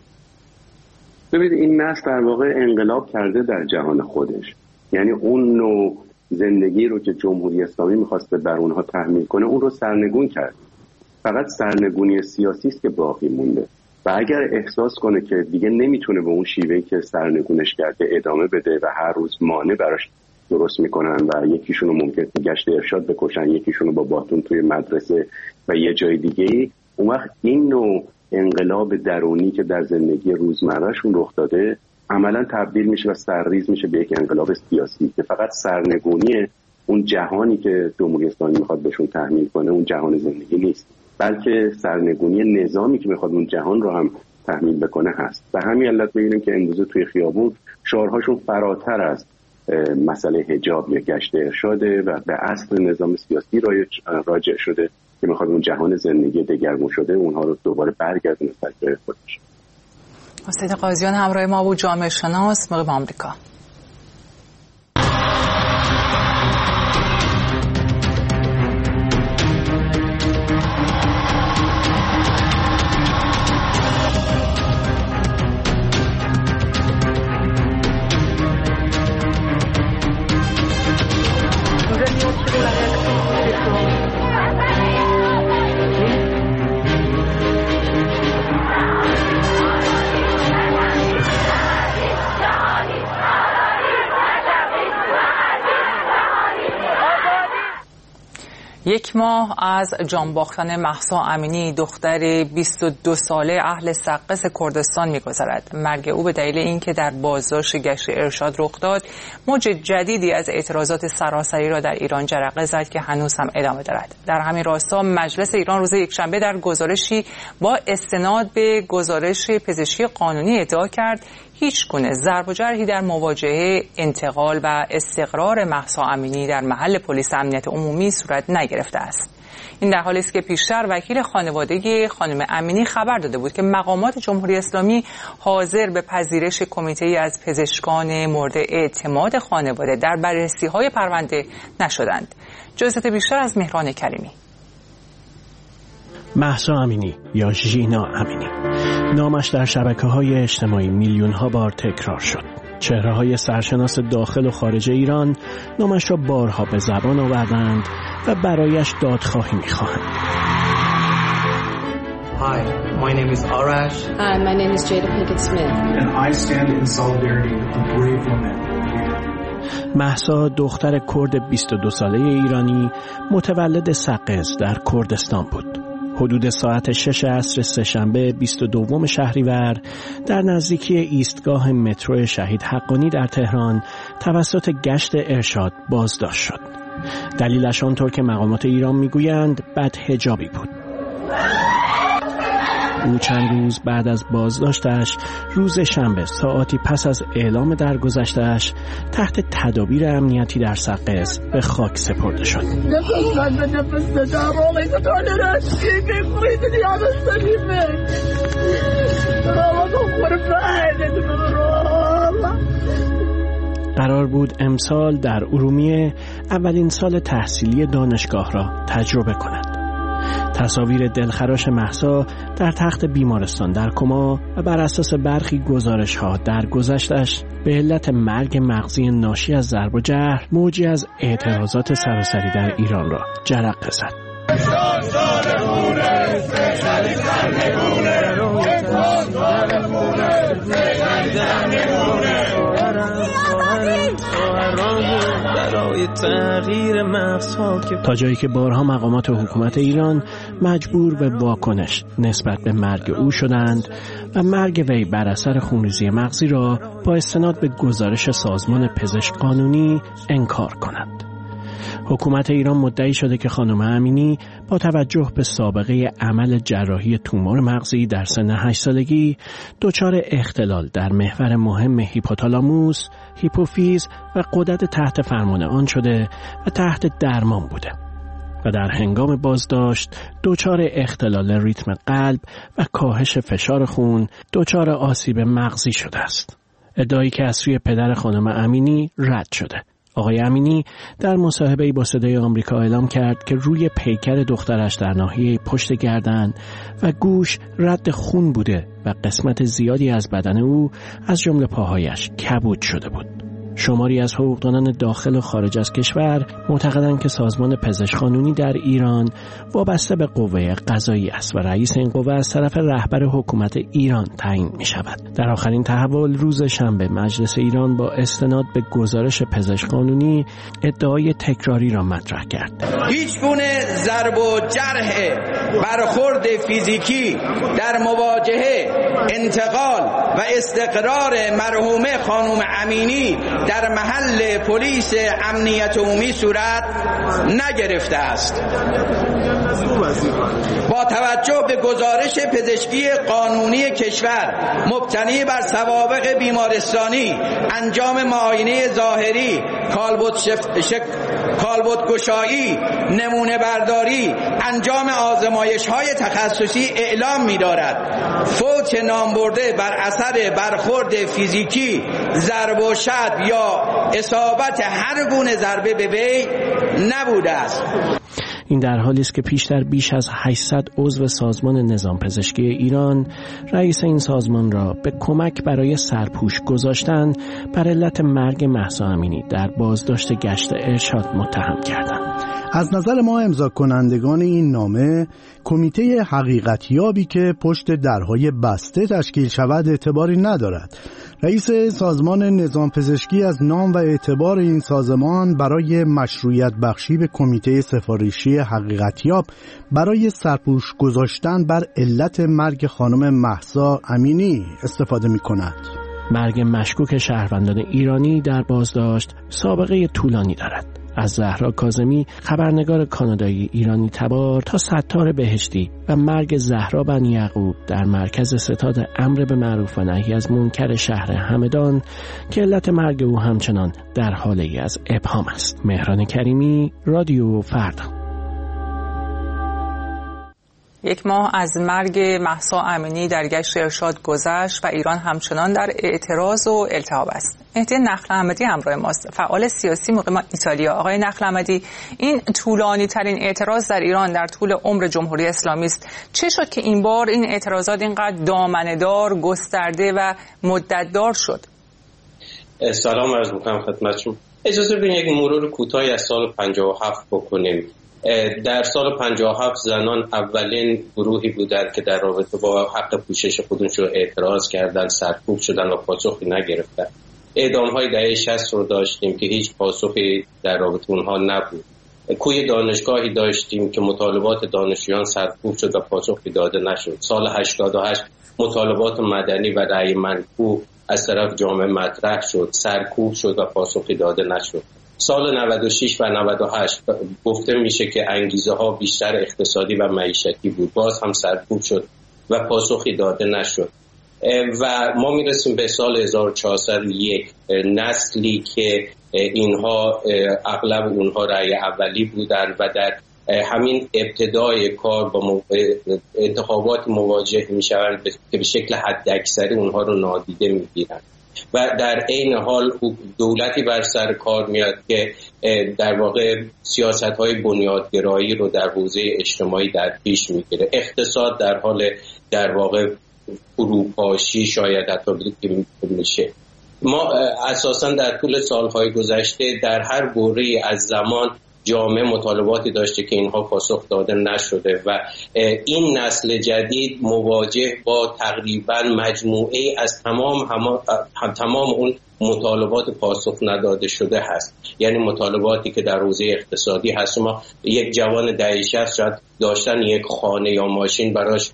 ببینید این نسل در واقع انقلاب کرده در جهان خودش. یعنی اون نوع زندگی رو که جمهوری اسلامی میخواسته بر اونها تحمیل کنه اون رو سرنگون کرد. فقط سرنگونی سیاسی است که باقی مونده و اگر احساس کنه که دیگه نمیتونه به اون شیوهی که سرنگونش کرده ادامه بده و هر روز مانع براش درست میکنن و یکیشونو ممکنه گشت ارشاد بکشن، یکیشونو با باتون توی مدرسه و یه جای دیگه، اون وقت این نوع انقلاب درونی که در زندگی روزمرهشون رخ داده عملا تبدیل میشه و سرریز میشه به یک انقلاب سیاسی که فقط سرنگونی اون جهانی که جمهوری اسلامی میخواد بهشون تحمیل کنه اون جهان زندگی نیست، بلکه سرنگونی نظامی که میخواد اون جهان رو هم تحمیل بکنه هست. به همین علت میبینیم که امروز توی خیابون شعارهاشون فراتر از مسئله حجاب یا گشت ارشاده و به اصل نظام سیاسی راجع شده که میخواد اون جهان زندگی دگرگون شده اونها رو دوباره برگردونه سر جای خودش. سید قاضیان همراه ما بود، جامعه شناس مقیم آمریکا. یک ماه از جان باختن مهسا امینی دختر بیست و دو ساله اهل سقز کردستان می‌گذرد. مرگ او به دلیل اینکه در بازداشت گشت ارشاد رخ داد، موج جدیدی از اعتراضات سراسری را در ایران جرقه زد که هنوز هم ادامه دارد. در همین راستا مجلس ایران روز یکشنبه در گزارشی با استناد به گزارش پزشکی قانونی ادعا کرد هیچ گونه ضرب و جرحی در مواجهه انتقال و استقرار مهسا امینی در محل پلیس امنیت عمومی صورت نگرفته است. این در حالی است که پیشتر وکیل خانواده خانم امینی خبر داده بود که مقامات جمهوری اسلامی حاضر به پذیرش کمیته‌ای از پزشکان مورد اعتماد خانواده در بررسی‌های پرونده نشدند. جزئیات بیشتر از مهران کریمی. مهسا امینی یا ژینا امینی، نامش در شبکه‌های اجتماعی میلیون‌ها بار تکرار شد. چهره‌های سرشناس داخل و خارج ایران نامش را بارها به زبان آوردند و برایش دادخواهی می‌خواهند. Hi, my name is Arash. Hi, my name is Jada Pinkett Smith. And I stand in solidarity with the brave women. مهسا دختر کرد بیست و دو ساله ایرانی متولد سقز در کردستان بود. حدود ساعت شش عصر سه‌شنبه بیست و دوم شهریور در نزدیکی ایستگاه مترو شهید حقانی در تهران توسط گشت ارشاد بازداشت شد. دلیلش آنطور که مقامات ایران میگویند بدحجابی بود. او چند روز بعد از بازداشتش روز شنبه ساعتی پس از اعلام درگذشتش تحت تدابیر امنیتی در سقز به خاک سپرده شد. قرار بود امسال در ارومیه اولین سال تحصیلی دانشگاه را تجربه کند. تصاویر دلخراش مهسا در تخت بیمارستان در کما و بر اساس برخی گزارش‌ها در گذشتش به علت مرگ مغزی ناشی از ضرب و جرح موجی از اعتراضات سراسری در ایران را جرقه زد. تا جایی که بارها مقامات حکومت ایران مجبور به واکنش نسبت به مرگ او شدند و مرگ وی بر اثر خونریزی مغزی را با استناد به گزارش سازمان پزشک قانونی انکار کنند. حکومت ایران مدعی شده که خانم امینی با توجه به سابقه عمل جراحی تومور مغزی در سن هشت سالگی دچار اختلال در محور مهم هیپوتالاموس، هیپوفیز و غدد تحت فرمان آن شده و تحت درمان بوده و در هنگام بازداشت دچار اختلال ریتم قلب و کاهش فشار خون دچار آسیب مغزی شده است. ادعایی که از سوی پدر خانم امینی رد شده. آقای امینی در مصاحبه‌ای با صدای آمریکا اعلام کرد که روی پیکر دخترش در ناحیه پشت گردن و گوش رد خون بوده و قسمت زیادی از بدن او از جمله پاهایش کبود شده بود. شماری از حقوقدانان داخل و خارج از کشور معتقدند که سازمان پزشک قانونی در ایران وابسته به قوه قضایی است و رئیس این قوه از طرف رهبر حکومت ایران تعیین می شود. در آخرین تحول روز شنبه مجلس ایران با استناد به گزارش پزشک قانونی ادعای تکراری را مطرح کرد. هیچ گونه ضرب و جرح برخورد فیزیکی در مواجهه انتقال و استقرار مرحومه خانم امینی در محل پلیس امنیت عمومی صورت نگرفته است. با توجه به گزارش پزشکی قانونی کشور مبتنی بر سوابق بیمارستانی، انجام معاینه ظاهری، کالبد شک... کالبد گشایی، نمونه برداری، انجام آزمایش‌های تخصصی اعلام می‌دارد فوت نامبرده بر اثر برخورد فیزیکی، ضرب و شتم یا اصابت هر گونه ضربه به وی نبوده است. این در حالی است که پیشتر بیش از هشتصد عضو سازمان نظام پزشکی ایران رئیس این سازمان را به کمک برای سرپوش گذاشتن بر علت مرگ مهسا امینی در بازداشت گشت ارشاد متهم کردند. از نظر ما امضا کنندگان این نامه، کمیته حقیقتیابی که پشت درهای بسته تشکیل شود اعتباری ندارد. رئیس سازمان نظام پزشکی از نام و اعتبار این سازمان برای مشروعیت بخشی به کمیته سفارشی حقیقتیاب برای سرپوش گذاشتن بر علت مرگ خانم مهسا امینی استفاده می کند. مرگ مشکوک شهروندان ایرانی در بازداشت سابقه طولانی دارد. از زهرا کاظمی، خبرنگار کانادایی ایرانی تبار، تا ستار بهشتی و مرگ زهرا بنی یعقوب در مرکز ستاد امر به معروف و نهی از منکر شهر همدان که علت مرگ او همچنان در حالی از ابهام است. مهران کریمی، رادیو فردا. یک ماه از مرگ مهسا امینی در گشت ارشاد گذشت و ایران همچنان در اعتراض و التهاب است. مهدی نخل احمدی همراه ماست، فعال سیاسی مقیم ایتالیا. آقای نخل احمدی، این طولانی ترین اعتراض در ایران در طول عمر جمهوری اسلامی است. چه شد که این بار این اعتراضات اینقدر دامنه‌دار، گسترده و مدت‌دار شد؟ سلام عرض می‌کنم خدمتتون. اجازه بدین یک مرور کوتاهی از سال پنجاه و هفت بکنیم. در سال پنجاه و هفت زنان اولین گروهی بودند که در رابطه با حق پوشش خودشون اعتراض کردند، سرکوب شدند و پاسخی نگرفتند. اعدام‌های دهه شصت رو داشتیم که هیچ پاسخی در رابطه اونها نبود. کوی دانشگاهی داشتیم که مطالبات دانشجویان سرکوب شد و پاسخی داده نشد. سال هشتاد و هشت مطالبات مدنی و رأی منکوب از طرف جامعه مطرح شد، سرکوب شد و پاسخی داده نشد. سال نود و شش و نود و هشت گفته میشه که انگیزه ها بیشتر اقتصادی و معیشتی بود، باز هم سرکوب شد و پاسخی داده نشد. و ما میرسیم به سال هزار و چهارصد و یک، نسلی که اینها اغلب اونها رأی اولی بودند و در همین ابتدای کار با انتخابات مواجه میشوند که به شکل حداکثری اونها رو نادیده میگیرند و در عین حال دولتی بر سر کار میاد که در واقع سیاست‌های بنیادگرایی رو در حوزه اجتماعی در پیش میگیره. اقتصاد در حال در واقع فروپاشی شاید حتی میشه. ما اساساً در طول سالهای گذشته در هر بره از زمان جامعه مطالباتی داشته که اینها پاسخ داده نشده و این نسل جدید مواجه با تقریبا مجموعه از تمام هم تمام اون مطالبات پاسخ نداده شده هست. یعنی مطالباتی که در حوزه اقتصادی هست. ما یک جوان دهه شصت شاید داشتن یک خانه یا ماشین براش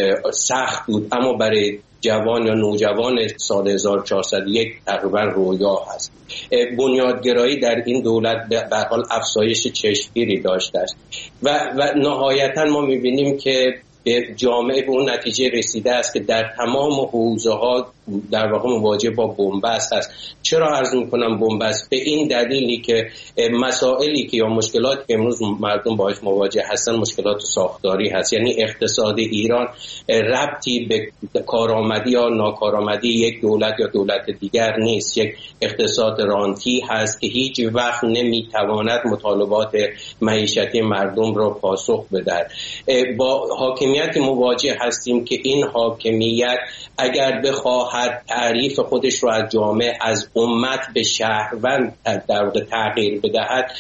سخت بود، اما برای جوان یا نوجوان سال هزار و چهارصد و یک تقریبا رویا هست. بنیادگرایی در این دولت به حال افزایش چشمگیری داشته است و, و نهایتا ما میبینیم که جامعه به اون نتیجه رسیده است که در تمام حوزه ها در واقع مواجه با بنبست است. چرا عرض میکنم بنبست؟ به این دلیلی که مسائلی که یا مشکلاتی که امروز مردم باهاش مواجه هستن مشکلات ساختاری هست. یعنی اقتصاد ایران ربطی به کارآمدی یا ناکارآمدی یک دولت یا دولت دیگر نیست. یک اقتصاد رانتی هست که هیچ وقت نمیتواند مطالبات معیشتی مردم را پاسخ بدهد. با حاکمیت مواجه هستیم که این حاکمیت اگر بخواهد تعریف خودش رو از جامعه از امت به شهروند در واقع تغییر بدهد،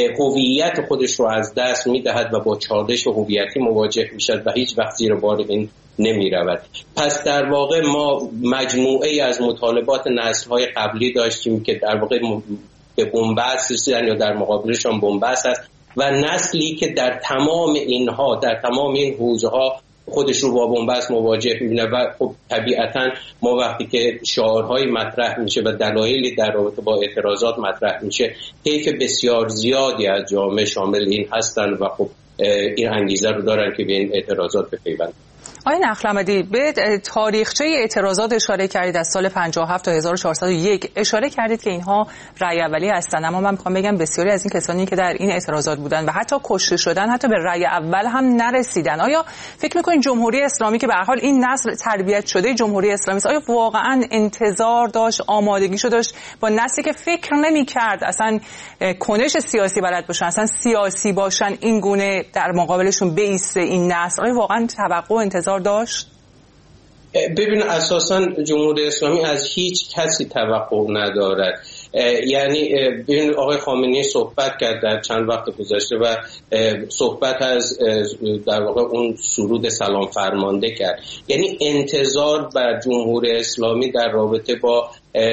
هویت خودش رو از دست میدهد و با چالش هویتی مواجه میشد و هیچ وقت زیر بار این نمی رود. پس در واقع ما مجموعه از مطالبات نسل‌های قبلی داشتیم که در واقع به بنبست رسیدن یا در مقابلشان بنبست است و نسلی که در تمام اینها در تمام این حوزه‌ها خودش رو با بنبست مواجه می‌بینه و خب طبیعتاً ما وقتی که شعارهای مطرح میشه و دلایلی در رابطه با اعتراضات مطرح میشه، طیف بسیار زیادی از جامعه شامل این هستن و خب این انگیزه رو دارن که به این اعتراضات بپیوندن. آقای نخل احمدی، به تاریخچه اعتراضات اشاره کردید از سال پنجاه و هفت تا هزار و چهارصد و یک. اشاره کردید که اینها رأی اولی هستند، اما من میخوام بگم بسیاری از این کسانی که در این اعتراضات بودن و حتی کشته شدن حتی به رأی اول هم نرسیدن. آیا فکر میکنید جمهوری اسلامی که به هر حال این نسل تربیت شده جمهوری اسلامی است، آیا واقعا انتظار داشت، آمادگیشو داشت با نسلی که فکر نمی‌کرد اصلا کنش سیاسی بلد باشن، اصلا سیاسی باشن، این گونه در مقابلشون بیسته این نسل؟ آیا واقعا توقع و انتظار داشت؟ ببین اساساً جمهوری اسلامی از هیچ کسی توقع ندارد. یعنی ببین آقای خامنه‌ای صحبت کرد در چند وقت گذشته و صحبت از در واقع اون سرود سلام فرمانده کرد. یعنی انتظار بر جمهوری اسلامی در رابطه با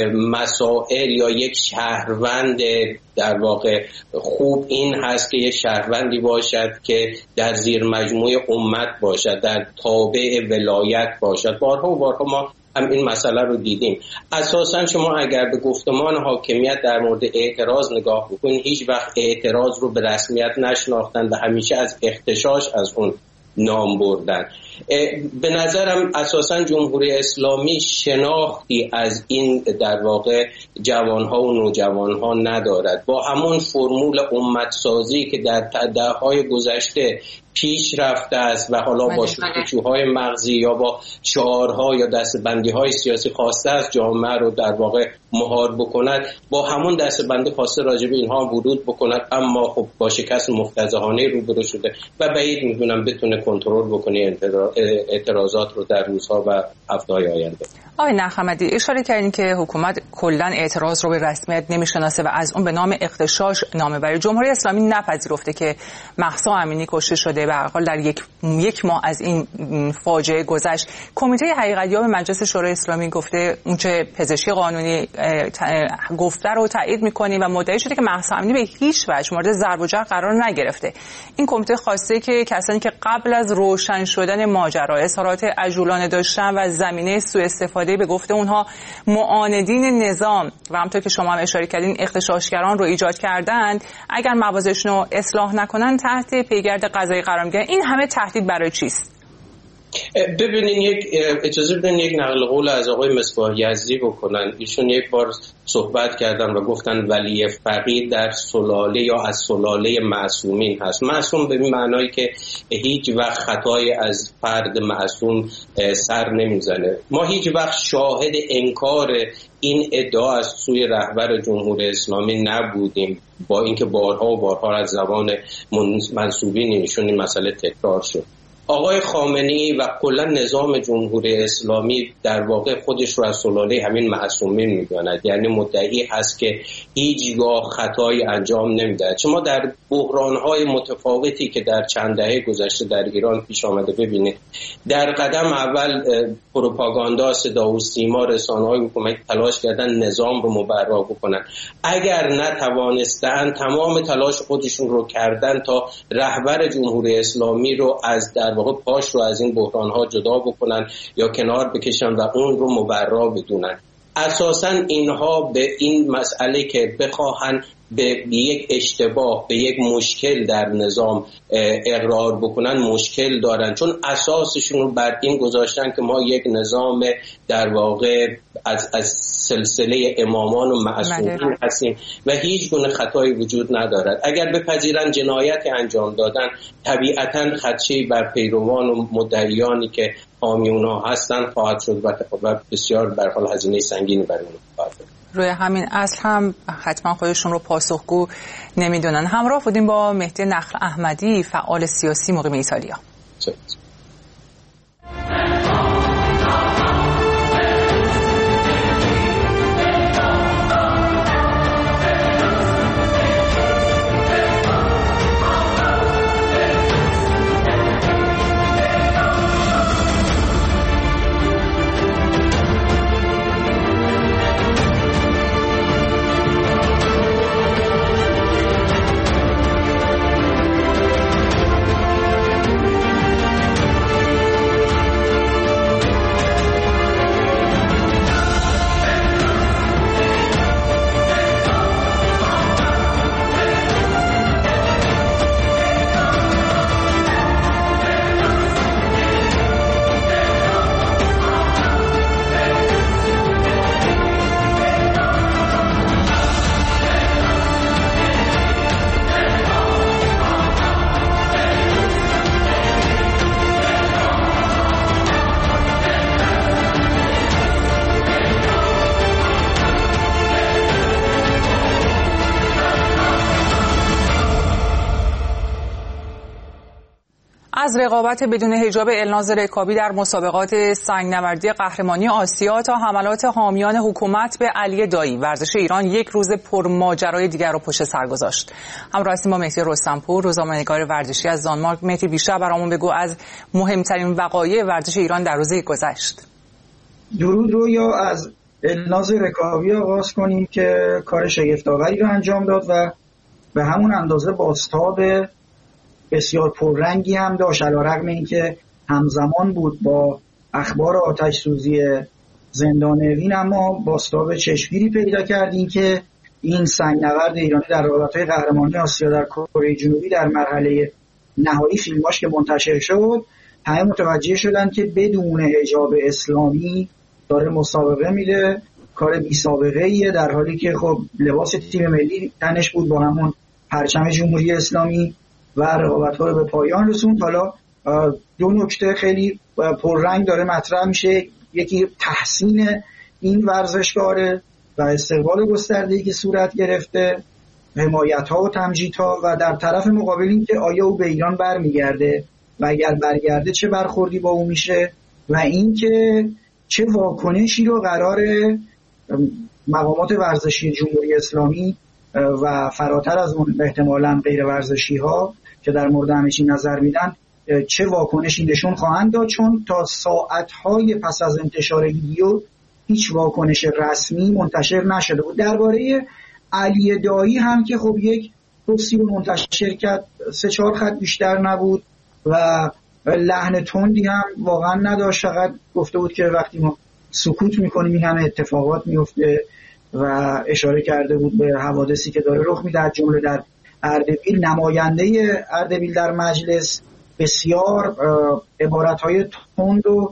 مسائل یا یک شهروند در واقع خوب این هست که یک شهروندی باشد که در زیر مجموعه امت باشد، در تابع ولایت باشد. بارها و بارها ما هم این مسئله رو دیدیم. اساساً شما اگر به گفتمان حاکمیت در مورد اعتراض نگاه بکنید، هیچ وقت اعتراض رو به رسمیت نشناختن و همیشه از اختشاش از اون نام بردن. به نظرم اساساً جمهوری اسلامی شناختی از این در واقع جوانها و نوجوانها ندارد. با همون فرمول امتسازی که در دهه‌های گذشته پیش رفته است و حالا با شکوچوهای مغزی یا با شعارها یا دستبندی‌های سیاسی خواسته است جامعه رو در واقع مهار بکند، با همون دستبندی خواسته راجع به اینها ورود بکند، اما خب با شکست مفتضحانه روبرو شده و بعید می‌دونم بتونه کنترل بکنه اعتراضات رو در روزها و هفته‌های آینده. آقای نخمدی اشاره کردین که حکومت کلاً اعتراض رو به رسمیت نمی‌شناسه و از اون به نام اغتشاش نامه بره. جمهوری اسلامی نپذیرفته که مهسا امینی کشته شده، به هر حال در یک یک ماه از این فاجعه گذشت. کمیته حقیقتیاب مجلس شورای اسلامی گفته اونچه پزشکی قانونی گفته رو تایید می‌کنیم و مدعی شده که مهسا امینی به هیچ وجه مورد ضرب و جرح قرار نگرفته. این کمیته خواسته که کسانی که قبل از روشن شدن ماجرا اظهارات عجولانه داشتن و زمینه سوء استفاده به گفته اونها معاندین نظام و همونطور که شما هم اشاره کردین اغتشاشگران رو ایجاد کردند، اگر موازشون رو اصلاح نکنن تحت پیگرد قضایی قرار میگیرن. این همه تهدید برای چیست؟ ببینین یک اجازه بدین یک نقل قول از آقای مصباح یزدی بکنن. ایشون یک بار صحبت کردن و گفتن ولی فقیه در سلاله یا از سلاله معصومین هست. معصوم به معنایی که هیچ وقت خطای از فرد معصوم سر نمیزنه. ما هیچ وقت شاهد انکار این ادعا از سوی رهبر جمهوری اسلامی نبودیم، با اینکه بارها و بارها از زبان منسوبین ایشون این مسئله تکرار شد. آقای خامنه‌ای و کلا نظام جمهوری اسلامی در واقع خودش رو از سلاله همین معصومین می‌داند، یعنی مدعی هست که هیچگاه خطایی انجام نمی‌دهد. شما در بحران‌های متفاوتی که در چند دهه گذشته در ایران پیش آمده ببینید، در قدم اول پروپاگاندا، صدا و سیما، رسانه‌های حکومتی تلاش کردن نظام رو مبرا بکنن. اگر نتوانستند تمام تلاش خودشون رو کردن تا رهبر جمهوری اسلامی رو از در واقع پاش رو از این بحران‌ها جدا بکنن یا کنار بکشن و اون رو مبرا بدونن. اساساً اینها به این مسئله که بخواهن به یک اشتباه، به یک مشکل در نظام اقرار بکنن مشکل دارن، چون اساسشون رو بر این گذاشتن که ما یک نظام در واقع از, از سلسله امامان و معصومین هستیم و هیچ گونه خطایی وجود ندارد. اگر بپذیرن جنایت انجام دادن، طبیعتاً خدشه‌ای بر پیروان و مدعیانی که حامی اونها هستن خواهد شد و بسیار به هر حال هزینه سنگینی برای اونها خواهد بود. روی همین اصل هم حتما خودشون رو پاسخگو نمیدونن. همراه بودیم با مهدی نخل احمدی، فعال سیاسی مقیم ایتالیا. از رقابت بدون حجاب الناز رکابی در مسابقات سنگنوردی قهرمانی آسیا تا حملات حامیان حکومت به علی دایی، ورزش ایران یک روز پرماجرای دیگر رو پشت سر گذاشت. همراه هستیم با مهدی رستمپور، روزنامه‌نگار ورزشی از دانمارک. مهدی، بیشتر برامون بگو از مهمترین وقایع ورزش ایران در روز گذشت. درود رو یا از الناز رکابی آغاز کنیم که کار شگفت‌آوری رو انجام داد و به همون اندازه بازتاب بسیار پررنگی هم داشت، علی‌رغم اینکه همزمان بود با اخبار آتش سوزی زندان اوین، اما بازتاب چشمگیری پیدا کردیم که این سنگنورد ایرانی در رقابت‌های قهرمانی آسیا در کره جنوبی در مرحله نهایی فیلماش که منتشر شد، همه متوجه شدن که بدون حجاب اسلامی داره مسابقه میده، کار بی سابقه ایه، در حالی که خب لباس تیم ملی تنش بود با همون پرچم جمهوری اسلامی و رقابت‌ها رو به پایان رسوند. حالا دو نکته خیلی پررنگ داره مطرح میشه، یکی تحسین این ورزشکاره و استقبال گسترده‌ای که صورت گرفته، حمایت‌ها و تمجیدها، و در طرف مقابل این که آیا او به ایران برمیگرده و اگر برگرده چه برخوردی با او میشه و این که چه واکنشی رو قراره مقامات ورزشی جمهوری اسلامی و فراتر از اون احتمالاً غیر ورزشی ها که در مورد همه چی نظر میدن چه واکنشی نشون خواهند داد، چون تا ساعت‌های پس از انتشار ویدیو هیچ واکنش رسمی منتشر نشده بود. درباره علی دایی هم که خب یک پستی رو منتشر کرد، سه چهار خط بیشتر نبود و لحن تندی هم واقعا نداشت، فقط گفته بود که وقتی ما سکوت میکنیم این همه اتفاقات میفته و اشاره کرده بود به حوادثی که داره رخ میده، از جمله در اردبیل. نماینده اردبیل در مجلس بسیار عبارت‌های تند و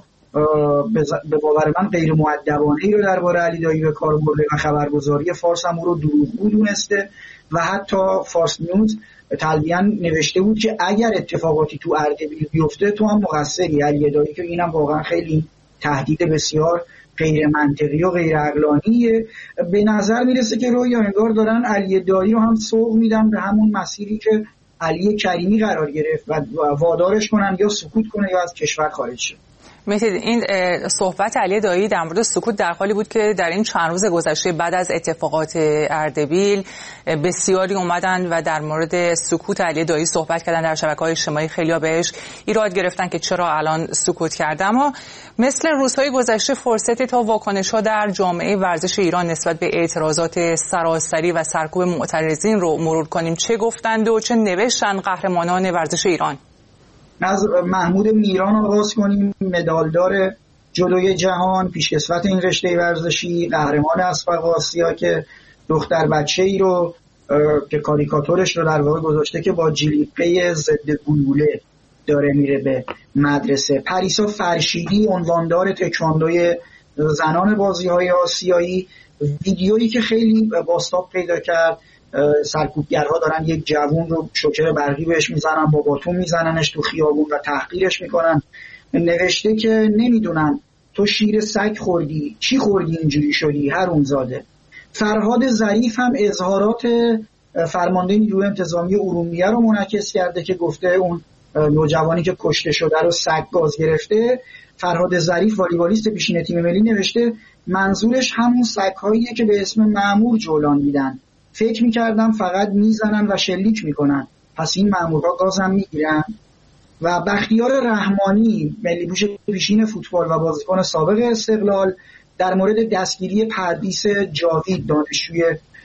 به باور من غیر مؤدبانه‌ای رو درباره علی دایی به کار برده و خبرگزاری فارس هم او رو دروغگو دونسته و حتی فارس نیوز تلویحاً نوشته بود که اگر اتفاقاتی تو اردبیل بیفته تو هم مقصری علی دایی، که اینم واقعا خیلی تهدید بسیار غیر منطقی و غیر عقلانیه. به نظر میرسه که روی انگار دارن علی دایی رو هم سوق میدن به همون مسیری که علی کریمی قرار گرفت و وادارش کنن یا سکوت کنه یا از کشور خارج شه. مهدی، این صحبت علی دایی در مورد سکوت در حالی بود که در این چند روز گذشته بعد از اتفاقات اردبیل بسیاری اومدن و در مورد سکوت علی دایی صحبت کردن در شبکه‌های اجتماعی. خیلی‌ها بهش ایراد گرفتن که چرا الان سکوت کرده، اما مثل روزهای گذشته فرصتی تا واکنش‌ها در جامعه ورزش ایران نسبت به اعتراضات سراسری و سرکوب معترضین رو مرور کنیم. چه گفتند و چه نوشتن قهرمانان ورزش ایران؟ از محمود میران آغاز کنیم، مدالدار جلوی جهان، پیشکسوت این رشته ورزشی، قهرمان اسبق آسیا که دختر بچه‌ای رو که کاریکاتورش رو در واقع گذاشته که با جلیقه ضد گلوله داره میره به مدرسه. پریسا فرشیدی عنواندار تکواندوی زنان بازی‌های آسیایی، ویدیویی که خیلی بازتاب پیدا کرد، سرکوبگرها دارن یک جوون رو شوکر برقی بهش میزنن، با باتون میزننش تو خیابون و تحقیرش میکنن. نوشته که نمیدونم تو شیر سگ خوردی، چی خوردی اینجوری شدی حرومزاده. فرهاد ظریف هم اظهارات فرمانده نیروی انتظامی ارومیه رو منعکس کرده که گفته اون نوجوانی که کشته شده رو سگ گاز گرفته. فرهاد ظریف والیبالیست پیشین تیم ملی نوشته منظورش همون سگ‌هاییه که به اسم مأمور جولان میدن، فکر میکردم فقط میزنن و شلیک میکنن، پس این مأمورها گازم میگیرن. و بختیار رحمانی ملی‌پوش پیشین فوتبال و بازیکن سابق استقلال در مورد دستگیری پردیس جاوید دانشجوی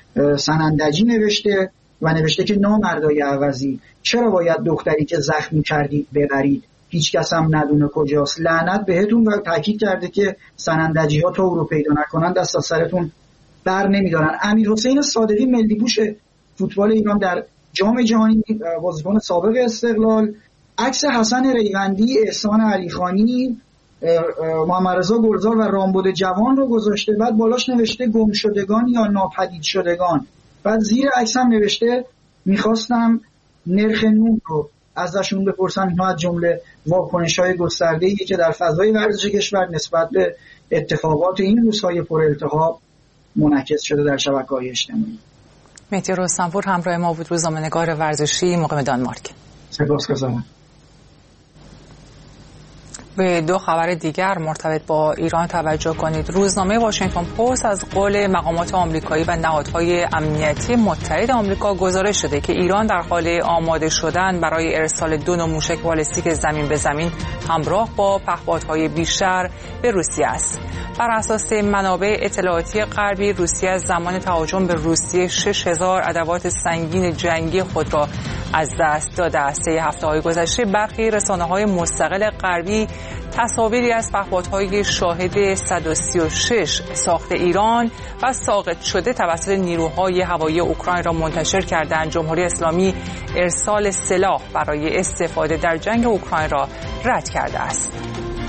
سنندجی نوشته و نوشته که نامردای عوضی، چرا باید دختری که زخمی کردید ببرید، هیچ کس هم ندونه کجاست، لعنت بهتون. و تاکید کرده که سنندجی ها تا او رو پیدا نکنن دست از سرتون بر نمیدارن. امیرحسین صادقی ملی‌پوش فوتبال ایران در جام جهانی، بازیکن سابق استقلال، عکس حسن ریوندی، احسان علیخانی، محمد رضا گلزار و رامبد جوان رو گذاشته، بعد بالاش نوشته گم شدگان یا ناپدید شدگان، بعد زیر عکس هم نوشته میخواستم نرخ نون رو ازشون بپرسم. اینها از جمله واکنش‌های گسترده‌ای که در فضای ورزش کشور نسبت به اتفاقات این روزهای پر التهاب منعکس شده در شبکه‌های اجتماعی. مهدی رستمپور همراه ما بود، روزنامه‌نگار ورزشی، مقیم دانمارک. سپاسگزارم. به دو خبر دیگر مرتبط با ایران توجه کنید. روزنامه واشنگتن پست از قول مقامات آمریکایی و نهادهای امنیتی متحد آمریکا گزارش شده که ایران در حال آماده شدن برای ارسال دو نوع موشک بالستیک زمین به زمین همراه با پهپادهای بیشتر به روسیه است. بر اساس منابع اطلاعاتی غربی، روسیه از زمان تهاجم به روسیه شش هزار ادوات سنگین جنگی خود را از دست داده است. طی هفته‌های گذشته برخی رسانه‌های مستقل غربی تصاویری از پهپادهای شاهد صد و سی و شش ساخت ایران و ساقط شده توسط نیروهای هوایی اوکراین را منتشر کردند. جمهوری اسلامی ارسال سلاح برای استفاده در جنگ اوکراین را رد کرده است.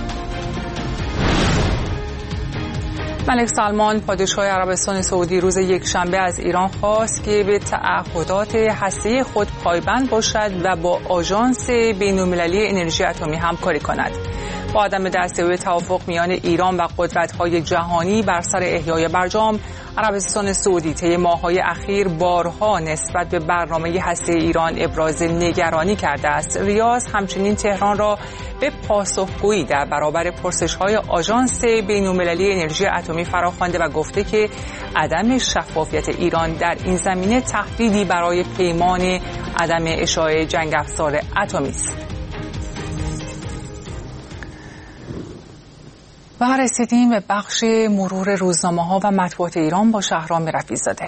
ملک سلمان پادشاه عربستان سعودی روز یکشنبه از ایران خواست که به تعهدات هسته‌ای خود پایبند باشد و با آژانس بین‌المللی انرژی اتمی همکاری کند. با عدم دستیابی توافق میان ایران و قدرت‌های جهانی بر سر احیای برجام، عربستان سعودی طی ماه‌های اخیر بارها نسبت به برنامه هسته ایران ابراز نگرانی کرده است. ریاض همچنین تهران را به پاسخگویی در برابر پرسش‌های آژانس بین‌المللی انرژی اتمی فراخوانده و گفته که عدم شفافیت ایران در این زمینه تهدیدی برای پیمان عدم اشاعه جنگ افزار اتمی است. و رسیدیم به بخش مرور روزنامه‌ها و مطبوعات ایران با شهرام رفیع‌زاده.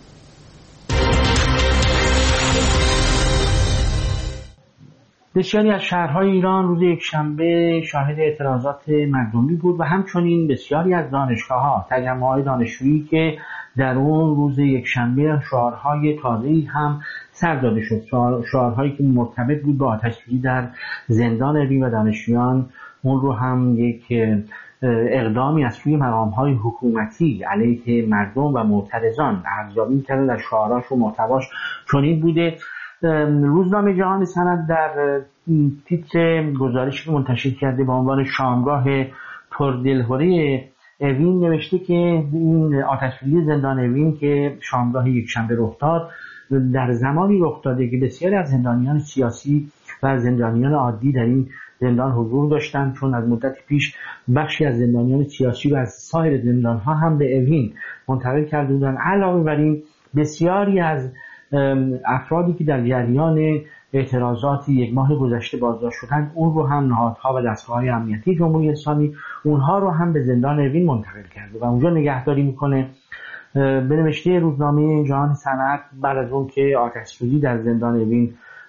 بسیاری از شهرهای ایران روز یکشنبه شاهد اعتراضات مردمی بود و همچنین بسیاری از دانشگاه‌ها، تجمع‌های دانشجویی که در اون روز یکشنبه شعارهای تازه‌ای هم سر داده شد، شعارهایی که مرتبط بود با آتش‌سوزی در زندان اوین و دانشجویان اون رو هم یک اقدامی از سوی مقام‌های حکومتی علیه مردم و معترضان ارزیابی کرده. در شعاراش و محتواش چنین بوده. روزنامه جهان سند در تیتر گزارشی که منتشر کرده با عنوان شامگاه پردلهوری اوین نوشته که این آتش‌سوزی زندان اوین که شامگاه یکشنبه رخ داد در زمانی رخ داده که بسیاری از زندانیان سیاسی و زندانیان عادی در این زندان حضور داشتند، چون از مدت پیش بخشی از زندانیان سیاسی و از سایر زندان‌ها هم به اوین منتقل کرده بودند. علاوه بر این بسیاری از افرادی که در جریان اعتراضات یک ماه گذشته بازداشت شدند اون رو هم نهادها و دستگاه‌های امنیتی جمهوری اسلامی اونها رو هم به زندان اوین منتقل کرده و اونجا نگهداری میکنه. به نوشته روزنامه جهان صنعت بعد از اون که آتش‌سوزی در زندان اوین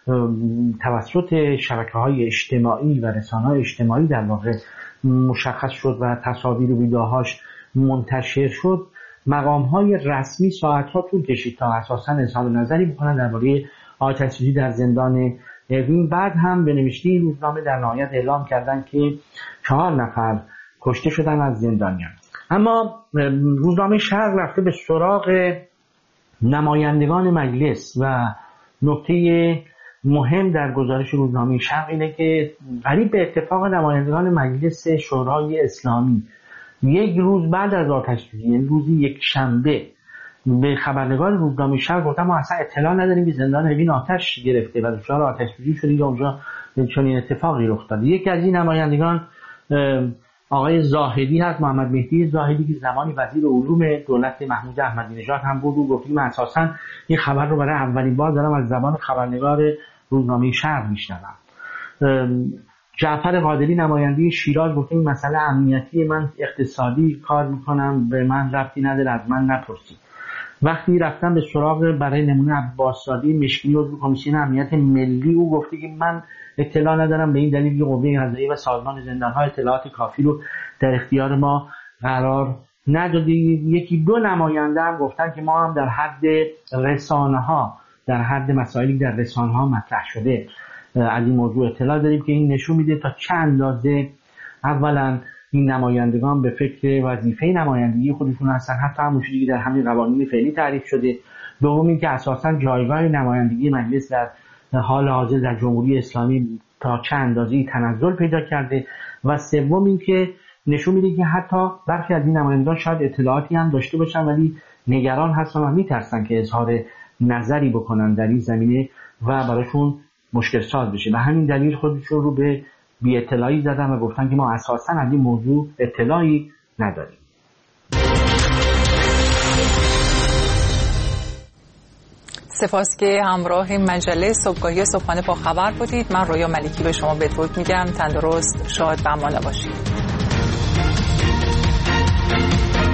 توسط شبکه‌های اجتماعی و رسانه‌های اجتماعی در واقع مشخص شد و تصاویر و ویدیوهاش منتشر شد، مقام‌های رسمی ساعت‌ها طول کشید تا اساساً اظهار نظری بکنن درباره آتش‌سوزی در زندان اوین. بعد هم به نوشته این روزنامه در نهایت اعلام کردند که چهار نفر کشته شدن از زندانیان. اما روزنامه شرق رفته به سراغ نمایندگان مجلس و نکته مهم در گزارش روزنامه شرق اینه که قریب به اتفاق نمایندگان مجلس شورای اسلامی یک روز بعد از آتش‌سوزی، یعنی روزی یک شنبه، به خبرنگار روزنامه شرق گفتن ما اصلا اطلاع نداریم که زندان اوین آتش گرفته و دچار آتش‌سوزی شده یا اونجا چنین اتفاقی رخ داده. یکی از این نمایندگان آقای زاهدی هست، محمد مهدی زاهدی، که زمانی وزیر علوم دولت محمود احمدی نژاد هم بود و گفت من اساسا این خبر رو برای اولین بار دارم از زبان خبرنگار روزنامه شرق میشنوم. جعفر قادری نماینده شیراز گفت این مسئله امنیتی، من اقتصادی کار میکنم، به من ربطی نداره، از من نپرسید. وقتی رفتم به سراغ برای نمونه عباس‌زاده مشکلی عضو کمیسیون امنیت ملی، او گفته که من اطلاع ندارم، به این دلیل که قوه قضاییه و سازمان زندان‌ها اطلاعات کافی رو در اختیار ما قرار نداده. یکی دو نماینده هم گفتن که ما هم در حد رسانه‌ها، در حد مسائلی در رسانه‌ها مطرح شده از این موضوع اطلاع داریم که این نشون میده تا چه اندازه اولا این نمایندگان به فکر وظیفه نمایندگی خودشون هستن، حتی همون چیزی که در همین قوانین فعلی تعریف شده. دوم این که اساساً جایگاه نمایندگی مجلس در حال حاضر در جمهوری اسلامی تا چه اندازه‌ای تنزل پیدا کرده و سوم این که نشون میده که حتی برخی از این نمایندگان شاید اطلاعاتی هم داشته باشن ولی نگران هستن و میترسن که اظهار نظری بکنن در این زمینه و براشون مشکل ساز بشه و همین دلیل خودشون رو به بی اطلاعی زدن و گفتن که ما اساساً از این موضوع اطلاعی نداریم. سپاس که همراه مجله صبحگاهی صبحانه با خبر بودید. من رویا ملکی به شما بدرود میگم. تندرست، شاد و امان باشید.